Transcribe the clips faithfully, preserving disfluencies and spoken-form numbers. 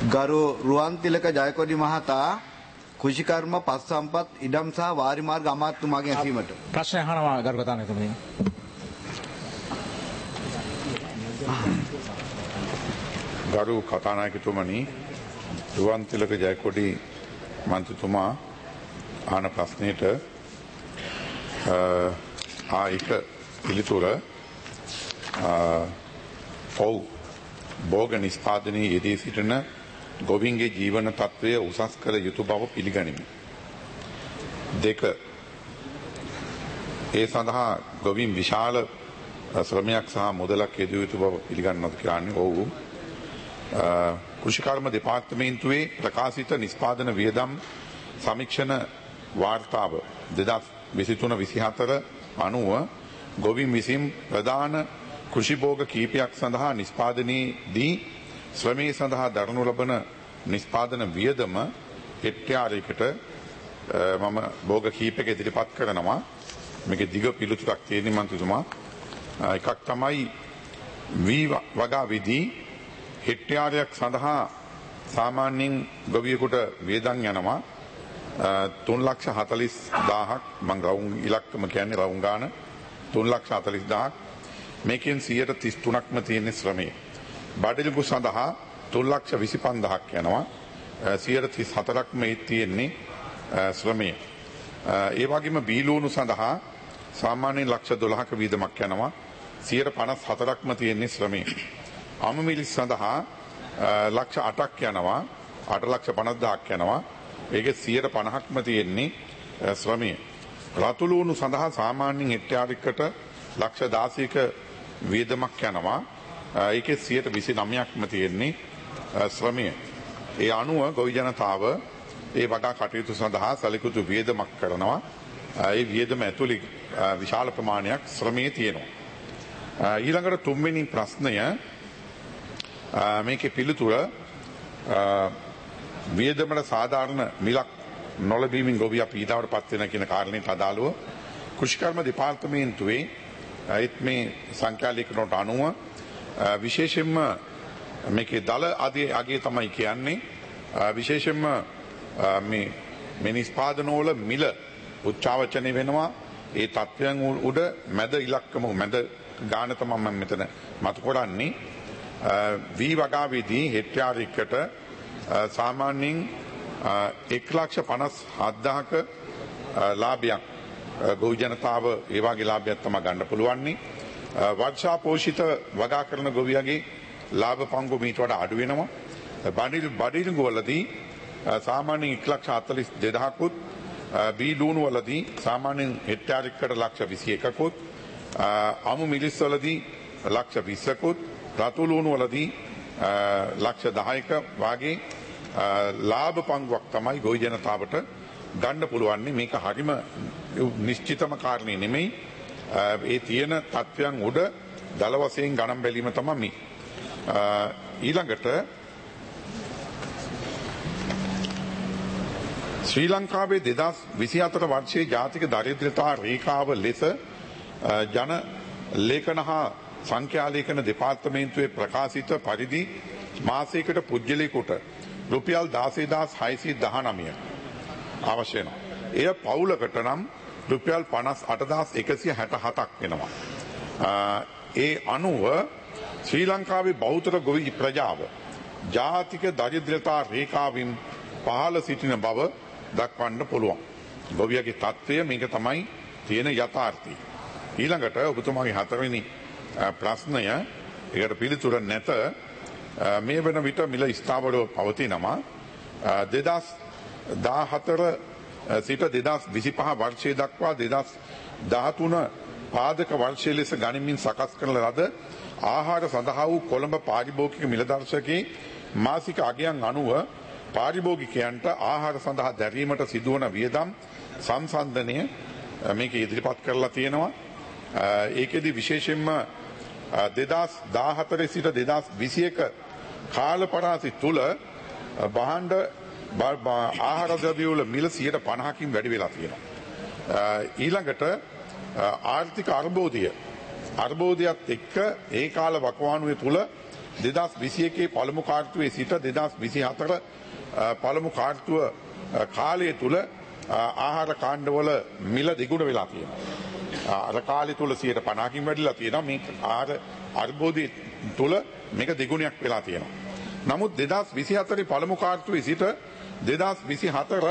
ගරු රුවන්තිලක ජයකොඩි මහතා කුෂිකර්ම පස් සම්පත් ඉඩම් සහ වාරි මාර්ග අමාත්‍යතුමාගෙන් ඇසීමට ප්‍රශ්න අහනවා ගරු කතානායකතුමනි. ගරු කතානායකතුමනි, රුවන්තිලක ජයකොඩි මන්ත්‍රීතුමා ආන ප්‍රශ්නෙට ආ එක පිළිතුර ඔව් භෝග නිෂ්පාදනයේ යෙදී සිටින ගොවීන්ගේ ජීවන තත්ත්වය උසස් කළ යුතු බව පිළිගනිමි. දෙක, ඒ සඳහා ගොවීන් විශාල ශ්‍රමයක් සහ මුදලක් යෙදිය යුතු බව පිළිගන්නවද කියන්නේ ඔව්. කෘෂිකර්ම දෙපාර්තමේන්තුවේ ප්‍රකාශිත නිෂ්පාදන වියදම් සමීක්ෂණ වාර්තාව දෙදහස් විසිතුන විසිහතර අනුව ගොවීන් විසින් ප්‍රධාන කෘෂිභෝග කීපයක් සඳහා නිෂ්පාදනයේදී ශ්‍රමයේ සඳහා දරනු ලබන නිෂ්පාදන වියදම හෙක්ටයාරයකට මම භෝග කීපයක ඉදිරිපත් කරනවා. මේකේ දිග පිළිතුරක් තියෙන මන්ත්‍රීතුමා. එකක් තමයි වී වගා විදී හෙක්ටයාරයක් සඳහා සාමාන්‍යයෙන් ගොවියෙකුට වියදම් යනවා තුන් ලක්ෂ හතළිස් දාහක්. මම රවුම් ඉලක්කම කියන්නේ රවුම් ගාන තුන් ලක්ෂ හතළිස් දාහක්. මේකෙන් සියයට තිස් තුනක්ම තියෙන ශ්‍රමය. බඩිලුගු සඳහා තුන් ලක්ෂ විසි පන්දාහක් යනවා. සියයට තිස් හතරක්ම ඒ තියෙන්නේ ශ්‍රමය. ඒ වගේම බීලූණු සඳහා සාමාන්‍යයෙන් ලක්ෂ දොළහක වීදමක් යනවා. සියයට පනස් හතරක්ම තියෙන්නේ ශ්‍රමය. අමු මිරිස් සඳහා ලක්ෂ අටක් යනවා. අට ලක්ෂ පනස් දාහක් යනවා. ඒකේ සියයට පනහක්ම තියෙන්නේ ශ්‍රමය. රතුළූණු සඳහා සාමාන්‍යයෙන් හෙක්ටයාරයකට ලක්ෂ දාසයක වියදමක් යනවා. ඒකේ සියයට විසි නවයක්ම තියෙන්නේ ශ්‍රමය. ඒ අනුව ගොවි ජනතාව ඒ වගා කටයුතු සඳහා සැලකුතු වියදමක් කරනවා. ඒ වියදම ඇතුළේ විශාල ප්‍රමාණයක් ශ්‍රමයේ තියෙනවා. ඊළඟට තුන්වෙනි ප්‍රශ්නය මේකේ පිළිතුර වියදමට සාධාරණ මිලක් නොලැබීමෙන් ගොවියා පීඩාවට පත් වෙන කියන කාරණේට අදාළව කෘෂිකර්ම දෙපාර්තමේන්තුවේ ඒත් මේ සංඛ්‍යා ලේඛනයට අනුව විශේෂයෙන්ම මේකේ දල අධි අගය තමයි කියන්නේ විශේෂයෙන්ම මේ මේ නිෂ්පාදනවල මිල උච්චාවචනය වෙනවා. ඒ තත්ත්වයන් උඩ මැද ඉලක්කම මැද ගාන තමයි මම මෙතන මතු කරන්නේ. වී වගාවේදී හෙක්ටයාරයකට සාමාන්‍යයෙන් එක ලක්ෂ පනස් හත්දාහක ලාභයක් ගොවි ජනතාව ඒ වගේ ලාභයක් තමයි ගන්න පුළුවන්නේ. වර්ෂා පෝෂිත වගා කරන ගොවියගේ ලාභ පංගු මීට වඩා අඩු වෙනවා. බඩිල් බඩිලුඟු වලදී සාමාන්‍යයෙන් එක ලක්ෂ හතළිස් දෙදාහකුත් බී ලූණු වලදී සාමාන්‍යයෙන් හෙක්ටයාරයකට ලක්ෂ විසි එකකුත් අමු මිරිස් වලදී ලක්ෂ විස්සකුත් රතු ලූණු වලදී ලක්ෂ දහයක වාගේ ලාභ පංගුවක් තමයි ගොවි ජනතාවට ගන්න පුළුවන්නේ. මේක හරිම නිශ්චිතම කාරණේ නෙමෙයි. ඒ තියෙන තත්ත්වයන් උඩ දල වශයෙන් ගණන් බැලීම තමයි මේ. ඊළඟට ශ්‍රී ලංකාවේ දෙදහස් විසිහතර වර්ෂයේ ජාතික දරිද්‍රතා රේඛාව ලෙස ජන ලේඛන හා සංඛ්‍යා ලේඛන දෙපාර්තමේන්තුවේ ප්‍රකාශිත පරිදි මාසයකට පුද්ගලයෙකුට රුපියල් දාසය දහස් හයසිය දහනවය අවශ්‍ය වෙනවා. එය පවුලකට නම් රුපියල් පනස් අට දහස් එකසිය හැට හතක් වෙනවා. ඒ අනුව ශ්‍රී ලංකාවේ බහුතර ගොවි ප්‍රජාව ජාතික දරිද්‍රතා රේඛාවෙන් පහළ සිටින බව දක්වන්න පුළුවන්. ගොවියගේ තත්ත්වය මේක තමයි තියෙන යථාර්ථය. ඊළඟට ඔබතුමාගේ හතරවෙනි ප්‍රශ්නය ඒකට පිළිතුර නැත. මේ වන විට මිල ස්ථාවරව පවතිනවා. දෙදහස් දාහතර සිට දෙදහස් විසිපහ වර්ෂය දක්වා දෙදහස් දහතුන පාදක වර්ෂය ලෙස ගනිමින් සකස් කරන ලද ආහාර සඳහා වූ කොළඹ පාරිභෝගික මිලදර්ශකයේ මාසික අගයන් අනුව පාරිභෝගිකයන්ට ආහාර සඳහා දැරීමට සිදුවන වියදම් සංසන්දනය මේක ඉදිරිපත් කරලා තියෙනවා. ඒකෙදි විශේෂයෙන්ම දෙදහස් දාහතර සිට දෙදහස් විසිඑක කාල පරාසි තුල භාණ්ඩ ආහාර ද්‍රව්‍ය වල මිල සියයට පනහකින් වැඩි වෙලා තියෙනවා. ඊළඟට ආර්ථික අර්බුදය අර්බුදයත් එක්ක ඒ කාල වකවානුවේ තුල දෙදස් විසි එකේ පළමු කාර්තුවේ සිට දෙදස් විසි හතර පළමු කාර්තුව කාලය තුල ආහාර කාණ්ඩවල මිල දෙගුණ වෙලා තියෙනවා. අර කාලය තුල සියයට පනහකින් වැඩිලා තියෙනවා. මේ ආහාර අර්බුදය තුල මේක දෙගුණයක් වෙලා තියෙනවා. නමුත් දෙදස් විසි හතරේ පළමු කාර්තුවේ සිට දෙදස් විසි හතර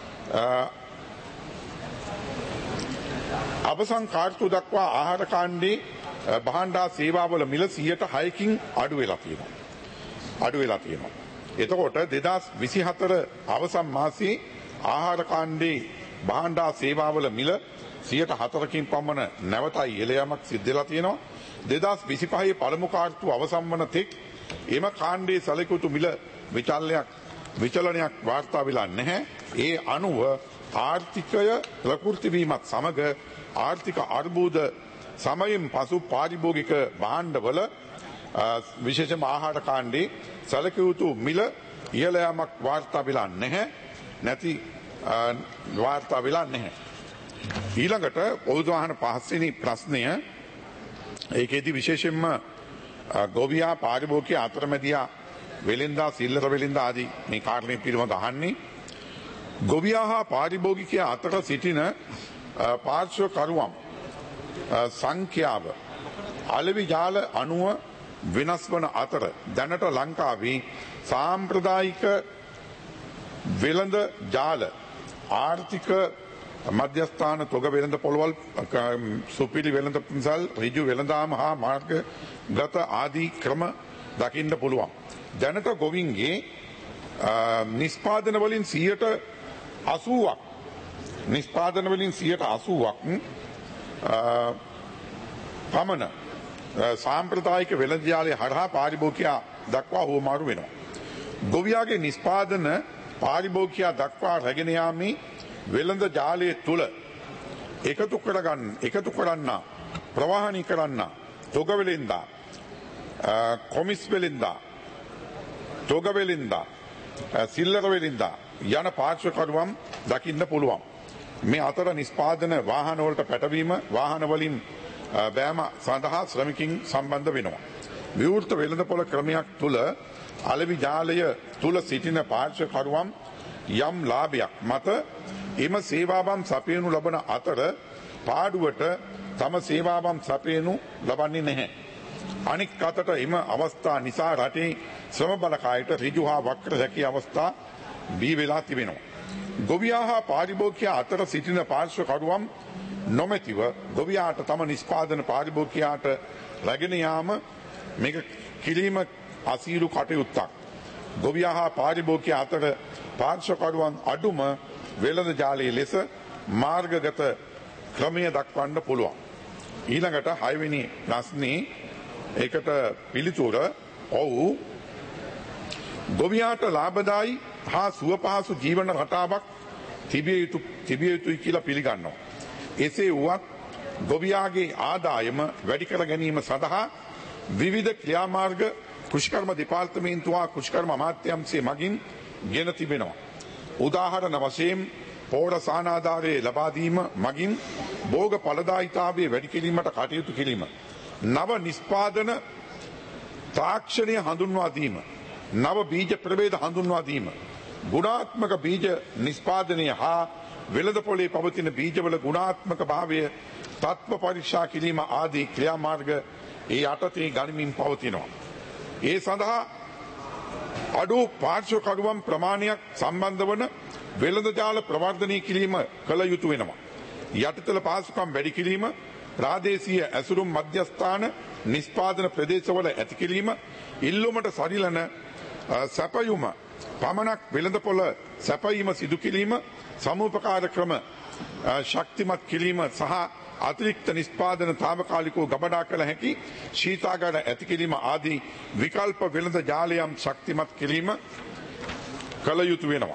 අවසන් කාර්තුව දක්වා ආහාර කාණ්ඩේ භාණ්ඩා සේවාවල මිල සියයට හයකින් අඩු වෙලා තියෙනවා. අඩු වෙලා තියෙනවා. එතකොට දෙදස් විසි හතර අවසන් මාසයේ ආහාර කාණ්ඩේ භාණ්ඩා සේවාවල මිල සියයට හතරකින් පමණ නැවතයි ඉහළ යාමක් සිද්ධ වෙලා තියෙනවා. දෙදස් විසි පහේ පළමු කාර්තුව අවසන් වන තෙක් එම කාණ්ඩේ සැලකුතු මිල විචලනයක් විචලනයක් වාර්තා වෙලා නැහැ. ඒ අනුව ආර්ථිකය ප්‍රකෘති වීමත් සමග ආර්ථික අර්බුද සමයෙන් පසු පාරිභෝගික භාණ්ඩවල විශේෂම ආහාර කාණ්ඩේ සැලකියයුතු මිල ඉහළ යාමක් වාර්තා වෙලා නැහැ. නැති වාර්තා වෙලා නැහැ. ඊළඟට ඔවුන් අහන පස්වෙනි ප්‍රශ්නය ඒකෙදි විශේෂයෙන්ම ගොවියා පාරිභෝගික අතරමැදියා වෙළෙන්දා සිල්ලර වෙළෙන්දා ආදී මේ කාරණේ පිළිබඳව අහන්නේ. ගොවියා හා පාරිභෝගිකයා අතර සිටින පාර්ශ්ව කරුවම් සංඛ්‍යාව අලෙවි ජාල අනුව වෙනස් වන අතර දැනට ලංකාවේ සාම්ප්‍රදායික වෙළඳ ජාල ආර්ථික මධ්‍යස්ථාන තොග වෙළඳ පොළවල් සුපිරි වෙළඳ පින්සල් ඍජු වෙළඳාම හා මාර්ගගත ආදී ක්‍රම දකින්න පුළුවන්. දැනට ගොවින්ගේ නිෂ්පාදන වලින් සියයට අසූවක් නිෂ්පාදන වලින් සියයට අසූවක් පමණ සාම්ප්‍රදායික වෙළඳ ජාලය හරහා පාරිභෝගිකයා දක්වා හුවමාරු වෙනවා. ගොවියාගේ නිෂ්පාදන පාරිභෝගිකයා දක්වා රැගෙන යාමේ වෙළඳ ජාලය තුල එකතු කරගන්න එකතු කරන්න ප්‍රවාහනී කරන්න තොග වෙළෙන්දා කොමිස් වෙළෙන්දා තොග වෙළෙන්දා සිල්ලර වෙළෙන්දා යන පාර්ශ්වකරුවම් දකින්න පුළුවන්. මේ අතර නිෂ්පාදන වාහන වලට පැටවීම වාහන වලින් බෑම සඳහා ශ්‍රමිකින් සම්බන්ධ වෙනවා. විවෘත වෙළඳපොළ ක්‍රමයක් තුල අලෙවි ජාලය තුල සිටින පාර්ශ්වකරුවම් යම් ලාභයක් මත එම සේවාවන් සපයනු ලබන අතර පාඩුවට තම සේවාවන් සපයනු ලබන්නේ නැහැ. අනික් අතට එම අවස්ථා නිසා රටේ ශ්‍රම බලකායට ඍජු හා වක්‍ර හැකි අවස්ථා බිහි වෙලා තිබෙනවා. ගොවියා හා පාරිභෝගිකයා අතර සිටින පාර්ශ්වකරුවම් නොමැතිව ගොවියාට තම නිෂ්පාදන පාරිභෝගිකයාට රැගෙන යාම මේක කිරීම අසීරු කටයුත්තක්. ගොවියා හා පාරිභෝගිකයා අතර පාර්ශ්වකරුවන් අඩුම වෙළඳ ජාලයේ ලෙස මාර්ගගත ක්‍රමය දක්වන්න පුළුවන්. ඊළඟට හයවෙනි ප්‍රශ්නේ ඒකට පිළිතුර ඔව් ගොවියාට ලාභදායි හා සුවපහසු ජීවන රටාවක් තිබිය යුතු තිබිය යුතුයි කියලා පිළිගන්නවා. එසේ වුවත් ගොවියාගේ ආදායම වැඩි කර ගැනීම සඳහා විවිධ ක්‍රියාමාර්ග කෘෂිකර්ම දෙපාර්තමේන්තුව හා කෘෂිකර්ම අමාත්‍යාංශය මගින් ගෙන තිබෙනවා. උදාහරණ වශයෙන් පෝර සානාධාරයේ ලබා දීම මගින් භෝග ඵලදායීතාවය වැඩි කිරීමට කටයුතු කිරීම. නව නිෂ්පාදන තාක්ෂණය හඳුන්වා දීම. නව බීජ ප්‍රභේද හඳුන්වා දීම. ගුණාත්මක බීජ නිෂ්පාදනය හා වෙළඳපොලේ පවතින බීජවල ගුණාත්මක භාවය තත්ත්ව පරීක්ෂා කිරීම ආදී ක්‍රියාමාර්ග ඒ යටතේ ගනිමින් පවතිනවා. ඒ සඳහා අඩු පාර්ශ්වකරුවම් ප්‍රමාණයක් සම්බන්ධ වන වෙළඳ ජාල ප්‍රවර්ධනය කිරීම කළ යුතු වෙනවා. යටිතල පහසුකම් වැඩි කිරීම, ප්‍රාදේශීය ඇසුරුම් මධ්‍යස්ථාන නිෂ්පාදන ප්‍රදේශවල ඇති කිරීම, ඉල්ලුමට සරිලන සැපයුම පමණක් වෙළඳපොළ සැපයීම සිදු කිරීම, සමූපකාර ක්‍රම ශක්තිමත් කිරීම සහ අතිරික්ත නිෂ්පාදන තාවකාලිකව ගබඩා කළ හැකි ශීතාගාර ඇති කිරීම ආදී විකල්ප වෙළඳ ජාලයම් ශක්තිමත් කිරීම කළ යුතු වෙනවා.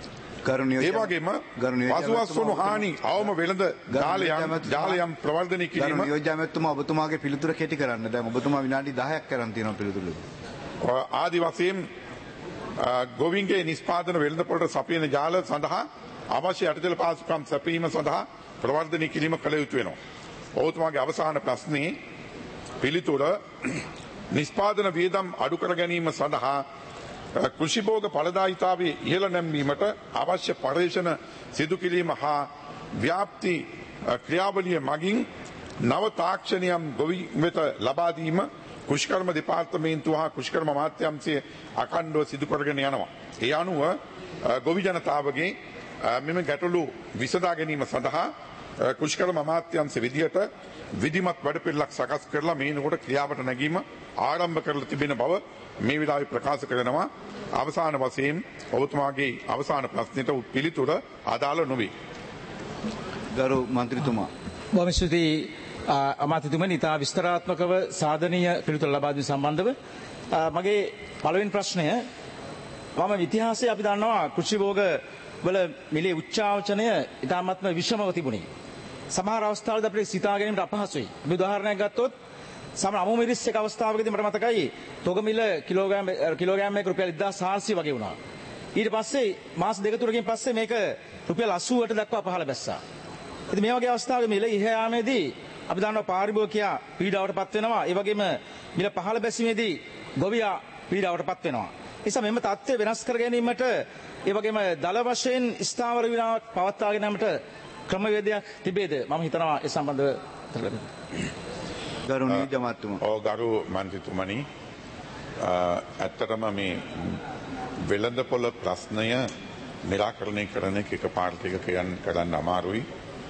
ඒ වගේම පසුවස්වනු හානි අවම වෙළඳ ජාලයම් ජාලයම් ප්‍රවර්ධනය කිරීම. නියෝජ්‍ය ඇමතුමා ඔබතුමාගේ පිළිතුර කෙටි කරන්න. දැන් ඔබතුමා විනාඩි දහයක් කරන් තියෙනවා පිළිතුර. ආදි වශයෙන් ගොවින්ගේ නිෂ්පාදන වෙළඳපොළට සපයන ජාල සඳහා අවශ්‍ය යටිතල පහසුකම් සැපීම සඳහා ප්‍රවර්ධනය කිරීම කළ යුතු වෙනවා. ඔබතුමාගේ අවසාන ප්‍රශ්නේ පිළිතුර නිෂ්පාදන වියදම් අඩු කර ගැනීම සඳහා කෘෂිභෝග ඵලදායිතාවේ ඉහළ නැංවීමට අවශ්‍ය පර්යේෂණ සිදු කිරීම හා ව්‍යාප්ති ක්‍රියාවලිය මගින් නව තාක්ෂණයන් ගොවි වෙත ලබා දීම කෘෂිකර්ම දෙපාර්තමේන්තුව හා කෘෂිකර්ම අමාත්‍යාංශයේ අඛණ්ඩව සිදු කරගෙන යනවා. ඒ අනුව ගොවි ජනතාවගේ මෙම ගැටලු විසඳා ගැනීම සඳහා කෘෂිකර්ම අමාත්‍යාංශ විදියට විධිමත් වැඩපිළිවෙලක් සකස් කරලා මේනකොට ක්‍රියාවට නැගීම ආරම්භ කරලා තිබෙන බව මේ වෙලාවේ ප්‍රකාශ කරනවා. අවසාන වශයෙන් ඔබතුමාගේ අවසාන ප්‍රශ්නෙට පිළිතුර අදාළ නොවේ. ගරු මන්ත්‍රීතුමා. බොහොම ස්තුතියි අමාත්‍යතුමනි, ඉතා විස්තරාත්මකව සාධනීය පිළිතුර ලබා දීම සම්බන්ධව මගේ පළවෙනි ප්‍රශ්නය, මම ඉතිහාසයේ අපි දන්නවා කෘෂි භෝග වල මිලේ උච්චාවචනය ඉතාමත්ම විෂමව තිබුණේ. සමහර අවස්ථාවලදී අපිට සිතා ගැනීමට අපහසුයි. අපි උදාහරණයක් ගත්තොත් සමහර අමු මිරිස් එක අවස්ථාවකදී මට මතකයි තොග මිල කිලෝග්‍රෑම් කිලෝග්‍රෑම් එක රුපියල් එක්දාස් හාරසිය වගේ වුණා. ඊට පස්සේ මාස දෙක තුනකින් පස්සේ මේක රුපියල් අසූවට දක්වා පහළ බැස්සා. ඉතින් මේ වගේ අවස්ථාවක මිල ඉහ යාමේදී අපි දන්නවා පාරිභෝගිකයා පීඩාවට පත් වෙනවා. ඒ වගේම මිල පහළ බැසීමේදී ගොවියා පීඩාවට පත් වෙනවා. ඒ නිසා මෙන්න තත්ත්වය වෙනස් කර ගැනීමට, ඒ වගේම දල වශයෙන් ස්ථාවර විනාවක් පවත්වාගෙන යාමට ක්‍රමවේදයක් තිබේද? මම හිතනවා ඒ සම්බන්ධව ගරුණීය ජනාධිපතිතුමා. ඔව් ගරු මන්ත්‍රීතුමනි, ඇත්තටම මේ වෙළඳපොළ ප්‍රශ්නය निराකරණය කරන එක පාර්ශ්වයක කියන්න කරන්න අමාරුයි.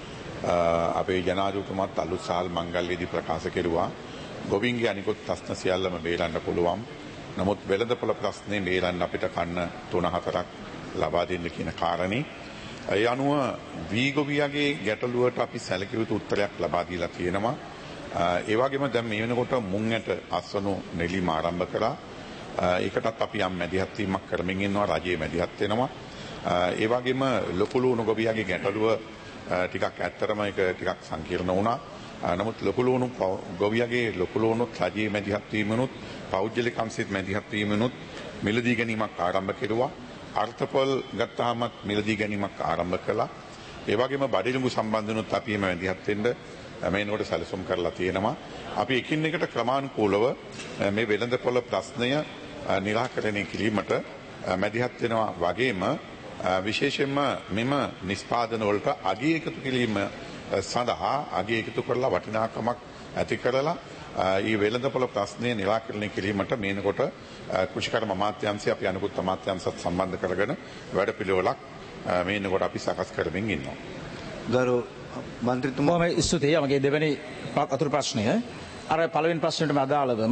අපේ ජනාධිපතිතුමාත් අලුත් සාල් මංගල්‍යයේදී ප්‍රකාශ කෙරුවා ගොවින්ගේ අනිකුත් ප්‍රශ්න සියල්ලම බේරන්න පුළුවන්. නමුත් වෙළඳපොළ ප්‍රශ්නේ බේරන්න අපිට කන්න තුන හතරක් ලබා දෙන්න කියන කාරණේ. ඒ අනුව වී ගොවියාගේ ගැටලුවට අපි සැලකිය යුතු උත්තරයක් ලබා දීලා තියෙනවා. ඒ වගේම දැන් මේ වෙනකොට මුං ඇට අස්වනු නෙලීම ආරම්භ කළා. ඒකටත් අපි යම් මැදිහත් වීමක් කරමින් ඉන්නවා. රජයේ මැදිහත් වෙනවා. ඒ වගේම ලොකු ලුණු ගොවියාගේ ගැටලුව ටිකක් ඇත්තටම ඒක ටිකක් සංකීර්ණ වුණා. නමුත් ලොකු ලුණු ගොවියාගේ ලොකු ලුණුත් රජයේ මැදිහත් වීමනොත් පෞද්ගලික අංශෙත් මැදිහත් වීමනොත් මිලදී ගැනීමක් ආරම්භ කෙරුවා. අර්ථපොල් ගත්තාම මිලදී ගැනීමක් ආරම්භ කළා. ඒ වගේම බඩිලිඹු සම්බන්ධනොත් අපි එම මැදිහත් වෙන්න මේනකොට සැලසුම් කරලා තියෙනවා. අපි එකින් එකට ක්‍රමානුකූලව මේ වෙළඳපොළ ප්‍රශ්නය निराකරණය කිරීමට මැදිහත් වෙනවා. වගේම විශේෂයෙන්ම මෙම නිෂ්පාදන වලට අගය එකතු කිරීම සඳහා අගය එකතු කරලා වටිනාකමක් ඇති කරලා ඊ වෙළඳපොළ ප්‍රශ්නය निराකරණය කිරීමට මේනකොට කෘෂිකර්ම අමාත්‍යාංශය අපි අනුකුත් අමාත්‍යාංශත් සම්බන්ධ කරගෙන වැඩපිළිවෙලක් මේනකොට අපි සකස් කරමින් ඉන්නවා. ගරු මන්ත්‍රීතුමා. මම ස්තුතියි. මගේ දෙවෙනි අතුරු ප්‍රශ්නය අර පළවෙනි ප්‍රශ්නෙටම අදාළවම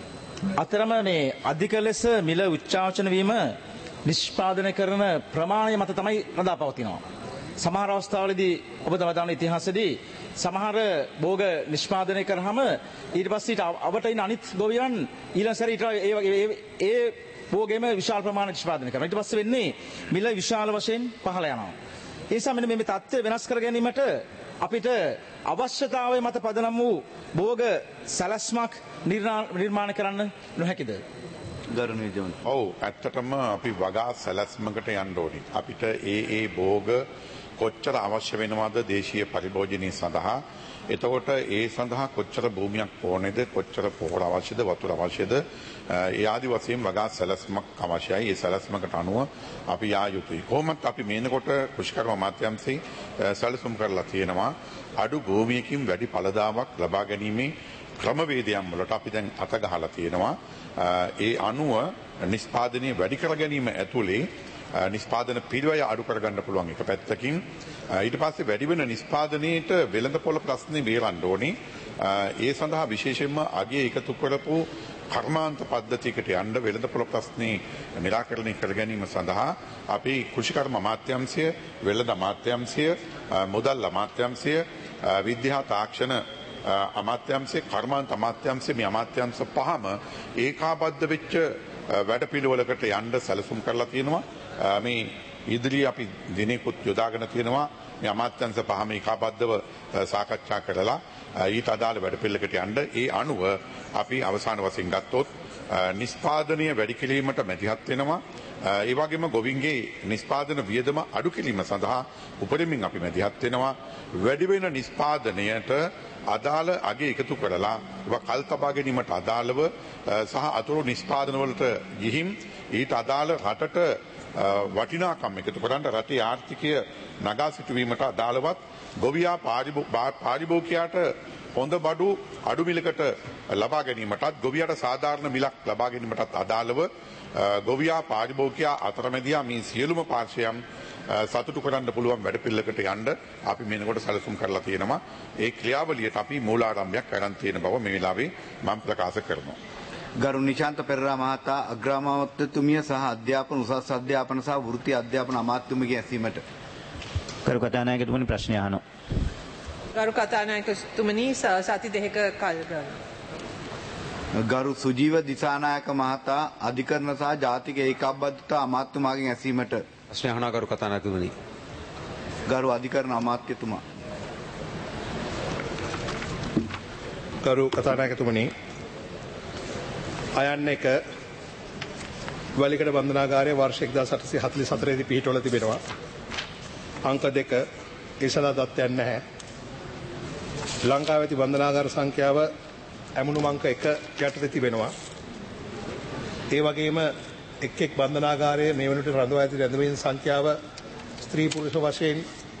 අතරම මේ අධික ලෙස මිල උච්චාවචන වීම නිෂ්පාදනය කරන ප්‍රමාණය මත තමයි රඳා පවතිනවා. සමහර අවස්ථාවලදී ඔබ දවදාන ඉතිහාසයේදී සමහර භෝග නිෂ්පාදනය කරාම ඊට පස්සේ ඊට අවට ඉන්න අනිත් ගොවියන් ඊළඟ සැරේ ඊට ඒ වගේ ඒ භෝගෙම විශාල ප්‍රමාණයක් නිෂ්පාදනය කරනවා. ඊට පස්සේ වෙන්නේ මිල විශාල වශයෙන් පහළ යනවා. ඒ නිසා මෙන්න මේ තත්ත්වය වෙනස් කර ගැනීමට අපිට අවශ්‍යතාවය මත පදනම් වූ භෝග සැලැස්මක් නිර්මාණය කරන්න නොහැකිද? ගරුණීය ජනාධිපති. ඔව්, ඇත්තටම අපි වගා සැලැස්මකට යන්න ඕනේ. අපිට ඒ ඒ භෝග කොච්චර අවශ්‍ය වෙනවද දේශීය පරිභෝජනය සඳහා, එතකොට ඒ සඳහා කොච්චර භූමියක් ඕනේද, කොච්චර පොහොර අවශ්‍යද, වතුර අවශ්‍යද, ඒ ආදි වශයෙන් වගා සැලැස්මක් අවශ්‍යයි. ඒ සැලැස්මකට අනුව අපි යා යුතුයි. කොහොමත් අපි මේනකොට කෘෂිකර්ම අමාත්‍යාංශයෙන් සැලසුම් කරලා තියෙනවා අඩු භූමියකින් වැඩි ඵලදාවක් ලබා ගැනීමේ ක්‍රමවේදයන් වලට අපි දැන් අත ගහලා තියෙනවා. ඒ අනුව නිෂ්පාදනය වැඩි කර ගැනීම ඇතුලේ නිෂ්පාදන පිළිවෙල අඩු කරගන්න පුළුවන් එක පැත්තකින්. ඊට පස්සේ වැඩි වෙන නිෂ්පාදනයේට වෙළඳපොළ ප්‍රශ්නේ බේරන්න ඕනේ. ඒ සඳහා විශේෂයෙන්ම අගය එකතු කරපු කර්මාන්ත පද්ධතියකට යන්න වෙළඳපොළ ප්‍රශ්නේ निराකරණය කර ගැනීම සඳහා අපි කෘෂිකර්ම අමාත්‍යාංශය, වෙළඳ අමාත්‍යාංශය, මුදල් අමාත්‍යාංශය, විද්‍යා තාක්ෂණ අමාත්‍යාංශයේ කර්මාන්ත අමාත්‍යාංශයේ මේ අමාත්‍යාංශ පහම ඒකාබද්ධ වෙච්ච වැඩපිළිවෙලකට යන්න සැලසුම් කරලා තියෙනවා. මේ ඉදිරි අපි දිනෙකුත් යොදාගෙන තියෙනවා මේ අමාත්‍යංශ පහම ඒකාබද්ධව සාකච්ඡා කරලා ඊට අදාළ වැඩපිළිවෙලකට යන්න. ඒ අනුව අපි අවසාන වශයෙන් ගත්තොත් නිෂ්පාදනය වැඩි කිරීමට මැදිහත් වෙනවා. ඒ වගේම ගොවින්ගේ නිෂ්පාදන වියදම අඩු කිරීම සඳහා උපරිමයෙන් අපි මැදිහත් වෙනවා. වැඩි වෙන නිෂ්පාදනයට අදාළ අගය එකතු කරලා ඒවා කල් තබා ගැනීමට අදාළව සහ අතුරු නිෂ්පාදන වලට ගිහින් ඊට අදාළ රටට වටිනාකම් එකතු කරන්න රටේ ආර්ථිකය නගා සිටුවීමට අදාළවත් ගොවියා පාරිභෝගිකයාට හොඳ බඩු අඩු මිලකට ලබා ගැනීමටත් ගොවියාට සාධාරණ මිලක් ලබා ගැනීමටත් අදාළව ගොවියා පාරිභෝගිකයා අතරමැදියා මේ සියලුම පාර්ශ්වයන් සතුටු කරන්න පුළුවන් වැඩපිළිවෙලකට යන්න අපි මේනකොට සැලසුම් කරලා තියෙනවා. ඒ ක්‍රියාවලියට අපි මූලාරම්භයක් කරන් තියෙන බව මේ වෙලාවේ මම ප්‍රකාශ කරනවා. ගරු නිශාන්ත පෙරේරා මහතා අග්‍රාමාත්‍යතුමිය සහ අධ්‍යාපන උසස් අධ්‍යාපන සහ වෘත්ති අධ්‍යාපන අමාත්‍යතුමියගේ ඇසීමට ගරු කතානායකතුමනි ප්‍රශ්නය අහනවා. ගරු කතානායකතුමනි සති දෙකක කල් ගන්න. ගරු සුජීව දිසානායක මහතා අධිකරණ සහ ජාතික ඒකාබද්ධතා අමාත්‍යතුමාගෙන් ඇසීමට ප්‍රශ්නය අහනවා ගරු කතානායකතුමනි. ගරු අධිකරණ අමාත්‍යතුමා. ගරු කතානායකතුමනි අයන්න එක වැලිකඩ බන්ධනාගාරය වර්ෂ එක්දාස් අටසිය හතළිස් හතර දී පිහිටවල තිබෙනවා. අංක දෙක ඉසලා දත්තයන් නැහැ. ලංකාවේ ඇති බන්ධනාගාර සංඛ්‍යාව ඇමුණුම් අංක එක යටතේ තිබෙනවා. ඒ වගේම එක් එක් බන්ධනාගාරයේ මේ වෙනකොට රඳවා ඇති රැඳවීම් සංඛ්‍යාව ස්ත්‍රී පුරුෂ වශයෙන්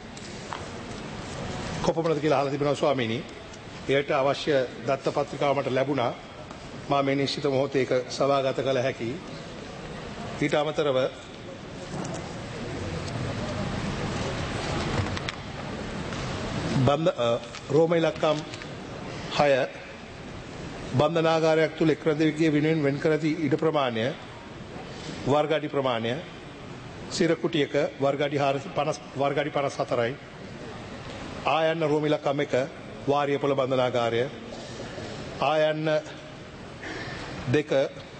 කොපමණද කියලා අහලා තිබෙනවා ස්වාමීනි. එයට අවශ්‍ය දත්ත පත්‍රිකාව මට ලැබුණා. මා මේ නිශ්චිත මොහොතේ ඒක සභාගත කළ හැකි. ඊට අමතරව බන්ධ රෝම ඉලක්කම් හය බන්ධනාගාරයක් තුළ එක් රැඳවිගේ වෙනුවෙන් වෙන් කර ඇති ඉඩ ප්‍රමාණය වර්ග අඩි ප්‍රමාණය සිරකුටියක වර්ග අඩි පනස් වර්ග අඩි පනස් හතරයි. ආයන්න රෝම ඉලක්කම් එක වාරියපොළ බන්ධනාගාරය ආයන්න දෙක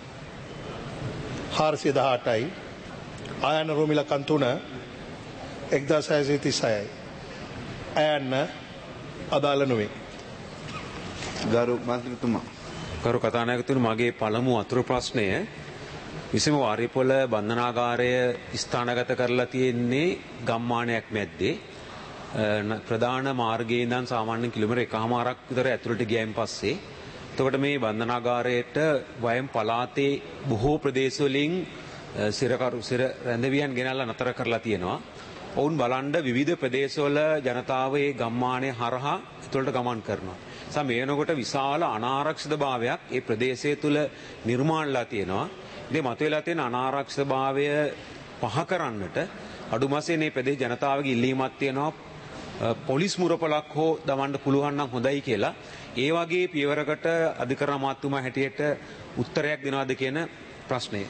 හාරසිය දහඅටයි ආයන්න රෝම ඉලක්කම් තුන එක්දාස් හයසිය තිස්හයයි. ඇයන්න අදාළ නොවේ. ගරු මන්ත්‍රීතුමා. ගරු කතානායකතුමනි මගේ පළමු අතුරු ප්‍රශ්නය විසම වාරියපොළ බන්ධනාගාරය ස්ථානගත කරලා තියෙන්නේ ගම්මානයක් මැද්දේ ප්‍රධාන මාර්ගයේ ඉඳන් සාමාන්‍යයෙන් කිලෝමීටර් එකහමාරක් විතර ඇතුළට ගියයින් පස්සේ එතකොට මේ බන්ධනාගාරයට වයම් පළාතේ බොහෝ ප්‍රදේශවලින් සිරකරු සිර රැඳවියන් ගෙනල්ලා නතර කරලා තියෙනවා. ඔවුන් බලන්න විවිධ ප්‍රදේශවල ජනතාව ඒ ගම්මානය හරහා ඇතුළට ගමන් කරනවා. සා මේ වෙනකොට විශාල අනාරක්ෂිත භාවයක් ඒ ප්‍රදේශය තුල නිර්මාණලා තියෙනවා. ඉතින් මතුවලා තියෙන අනාරක්ෂිත භාවය පහ කරන්නට අඩුම වශයෙන් මේ ප්‍රදේශ ජනතාවගේ ඉල්ලීමක් තියෙනවා. පොලිස් මුරපලක් හෝ දමන්න පුළුවන් නම් හොඳයි කියලා. ඒ වගේ පියවරකට අධිකරණ අමාත්‍යතුමා හැටියට උත්තරයක් දෙනවද කියන ප්‍රශ්නය.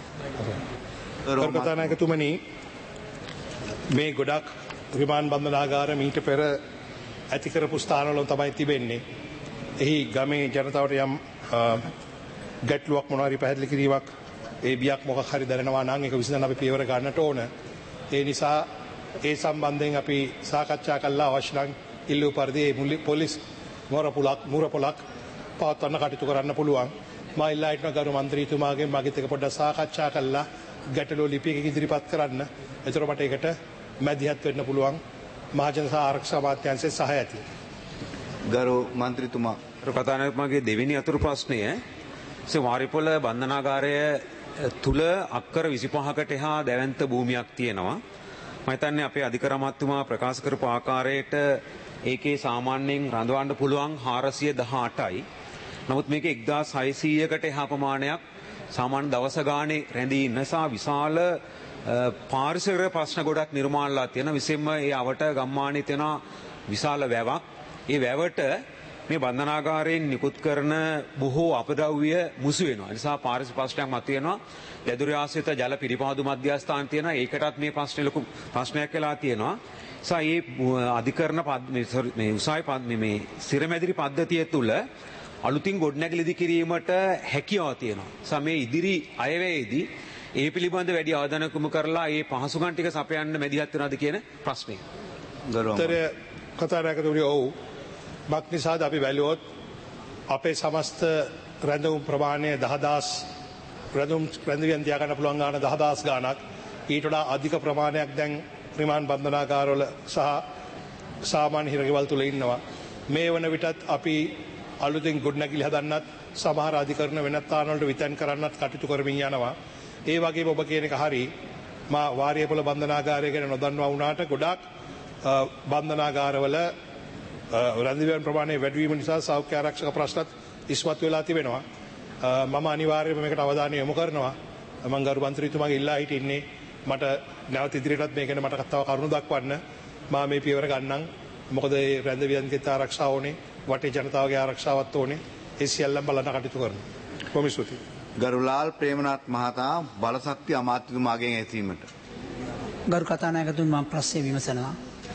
කතානායකතුමනි මේ ගොඩක් රිමාන්ඩ් බන්ධනාගාර මීට පෙර ඇති කරපු ස්ථානවල තමයි තිබෙන්නේ. එහි ගමේ ජනතාවට යම් ගැටලුවක් මොනවා හරි පැහැදිලි කිරීමක් ඒ බියක් මොකක් හරි දැනෙනවා නම් ඒක විසඳන්න අපි පියවර ගන්නට ඕන. ඒ නිසා ඒ සම්බන්ධයෙන් අපි සාකච්ඡා කළා අවශ්‍ය නම් ඉල්ලූ පරිදි ඒ පොලිස් මොරපොලක් මුරපොලක් පවත්වන්න කටයුතු කරන්න පුළුවන්. මා ඉල්ලා හිටන ගරු මන්ත්‍රීතුමාගෙන් මගෙත් එක පොඩ්ඩක් සාකච්ඡා කළා ගැටලුව ලිපියක ඉදිරිපත් කරන්න. ඒතර මට ඒකට මැදිහත් වෙන්න පුළුවන් මහජන සහ ආරක්ෂා අමාත්‍යාංශයේ සහාය ඇති. ගරු මන්ත්‍රීතුමා. ගරු කතානායකතුමාගේ දෙවෙනි අතුරු ප්‍රශ්නය සේ වාරියපොළ බන්ධනාගාරය තුල අක්කර විසිපහකට එහා දැවැන්ත භූමියක් තියෙනවා. මම හිතන්නේ අපේ අධිකරණ අමාත්‍යතුමා ප්‍රකාශ කරපු ආකාරයට ඒකේ සාමාන්‍යයෙන් රඳවන්න පුළුවන් හාරසිය දහඅටයි. නමුත් මේක එක්දාස් හයසීයකට එහා ප්‍රමාණයක් සාමාන්‍ය දවස ගානේ රැඳී ඉන්න නිසා විශාල පාරිසරික ප්‍රශ්න ගොඩක් නිර්මාණලා තියෙන විශේෂයෙන්ම ඒ අවට ගම්මානයේ තියෙන විශාල වැවක්. ඒ වැවට මේ බන්ධනාගාරයෙන් නිකුත් කරන බොහෝ අපද්‍රව්‍ය මුසු වෙනවා. ඒ නිසා පාරිසරික ප්‍රශ්නයක් මතුවෙනවා. යදුරු ආශ්‍රිත ජල පිරිපහදු මධ්‍යස්ථාන තියෙනවා. ඒකටත් මේ ප්‍රශ්නේ ලොකු ප්‍රශ්නයක් වෙලා තියෙනවා. නිසා මේ අධිකරණ මේ උසාවි මේ සිරමැදිරි පද්ධතිය තුළ අලුතින් ගොඩනැගිලි ඉදි කිරීමට හැකියාව තියෙනවා. නිසා මේ ඉදිරි අයවැයේදී ඒ පිළිබඳ වැඩි අවධානයක් යොමු කරලා ඒ පහසුකම් ටික සපයන්න මැදිහත් වෙනවද කියන ප්‍රශ්නය. උත්තරය කතානායකතුමනි ඔව්. මක් නිසාද අපි බැලුවොත් අපේ සමස්ත රැඳවුම් ප්‍රමාණය දහදාස් රැඳුම් රැඳවියන් තියාගන්න පුළුවන් ගාන දහදාස් ගාණක් ඊට වඩා අධික ප්‍රමාණයක් දැන් රිමාන්ඩ් බන්ධනාගාරවල සහ සාමාන්‍ය හිරගෙවල් තුල ඉන්නවා. මේ වන විටත් අපි අලුතෙන් ගොඩනැගිලි හදන්නත් සමහර අධිකරණ වෙනත් තානවලට විතන් කරන්නත් කටයුතු කරමින් යනවා. ඒ වගේම ඔබ කියන එක හරි. මා වාරියපොළ බන්ධනාගාරය ගැන නොදන්නවා වුණාට ගොඩාක් බන්ධනාගාරවල රැඳවියන් ප්‍රමාණය වැඩිවීම නිසා සෞඛ්‍ය ආරක්ෂක ප්‍රශ්නත් ඉස්මතු වෙලා තිබෙනවා. මම අනිවාර්යයෙන්ම මේකට අවධානය යොමු කරනවා. මම ගරු මන්ත්‍රීතුමාගේ ඉල්ලා හිටින්නේ මට නැවත ඉදිරියටත් මේ ගැන මට කතාව කරුණු දක්වන්න. මම මේ පියවර ගන්නම්. මොකද ඒ රැඳවියන්ගේ ආරක්ෂාව ඕනේ, වටේ ජනතාවගේ ආරක්ෂාවත් ඕනේ. ඒ සියල්ලම බලන්න කටයුතු කරනවා. කොහොම ස්තුතියි. ගරුලාල් ප්‍රේමනාත් මහතා බලශක්ති අමාත්‍යතුමාගෙන් ඇසීමට. ගරු කතානායකතුමනි මම ප්‍රශ්නේ විමසනවා.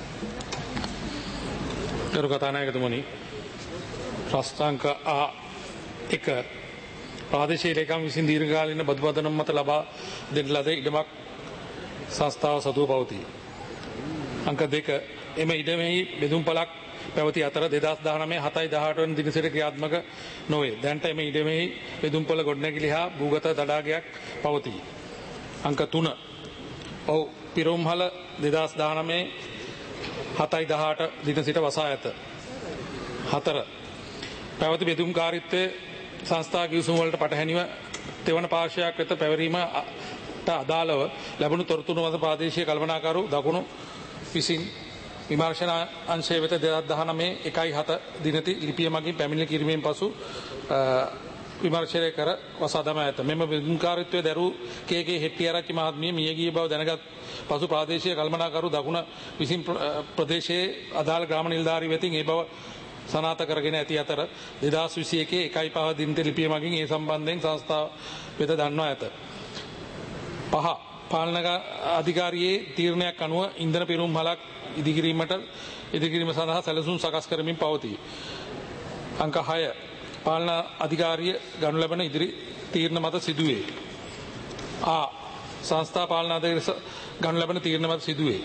ගරු කතානායකතුමනි ප්‍රස්තාංක ආ එක ප්‍රාදේශීය ලේකම් විසින් දීර්ඝකාලීන බදු පදනම් මත ලබා දෙන ලද ඉඩමක් සංස්ථාව සතුව පවතී. අංක දෙක එම ඉඩමෙහි බෙදුම්පලක් පැවති අතර දෙදහස් දහනවය හතයි දහඅට වන දින සිට ක්‍රියාත්මක නොවේ. දැනට එම ඉඩමෙහි බෙදුම්පල ගොඩනැගිලි හා භූගත තඩාගයක් පවතී. අංක තුන ඔව් පිරොම්හල දෙදහස් දහනවය හතයි දහඅට දින සිට වසා ඇත. හතර පැවති බෙදුම්කාරීත්වය සංස්ථා කිවිසුම් වලට පටහැනිව තෙවන පාර්ශවයක් වෙත පැවරීමට අදාළව ලැබුණු තොරතුරු මත ප්‍රාදේශීය කළමනාකරු දකුණු විසින් විමර්ශන අංශය වෙත දෙදහස් දහනවය එකයි හත දිනති ලිපිය මගින් පැමිණිලි කිරීමෙන් පසු විමර්ශනය කර වසා දමා ඇත. මෙම බෙදුම්කාරීත්වය දැරූ කේ.කේ. හෙට්ටිආරච්චි මහත්මිය මියගිය බව දැනගත් පසු ප්‍රාදේශීය කළමනාකරු දකුණ විසින් ප්‍රදේශයේ අදාළ ග්‍රාම නිලධාරී වෙතින් ඒ බව සනාත කරගෙන ඇති අතර දෙදහස් විසි එකේ එකයි පහ දිනති ලිපිය මගින් ඒ සම්බන්ධයෙන් සංස්ථාව වෙත දන්වා ඇත. පහ පාලන අධිකාරියේ තීරණයක් අනුව ඉන්ධන පිරුම් හලක් ඉදිකිරීමට ඉදිකිරීම සඳහා සැලසුම් සකස් කරමින් පවතී. අංක හය පාලන අධිකාරිය ගනු ලබන ඉදිරි තීරණ මත සිදුවේ. ආ සංස්ථා පාලන අධිකාරිය ගනු ලබන තීරණ මත සිදුවේ.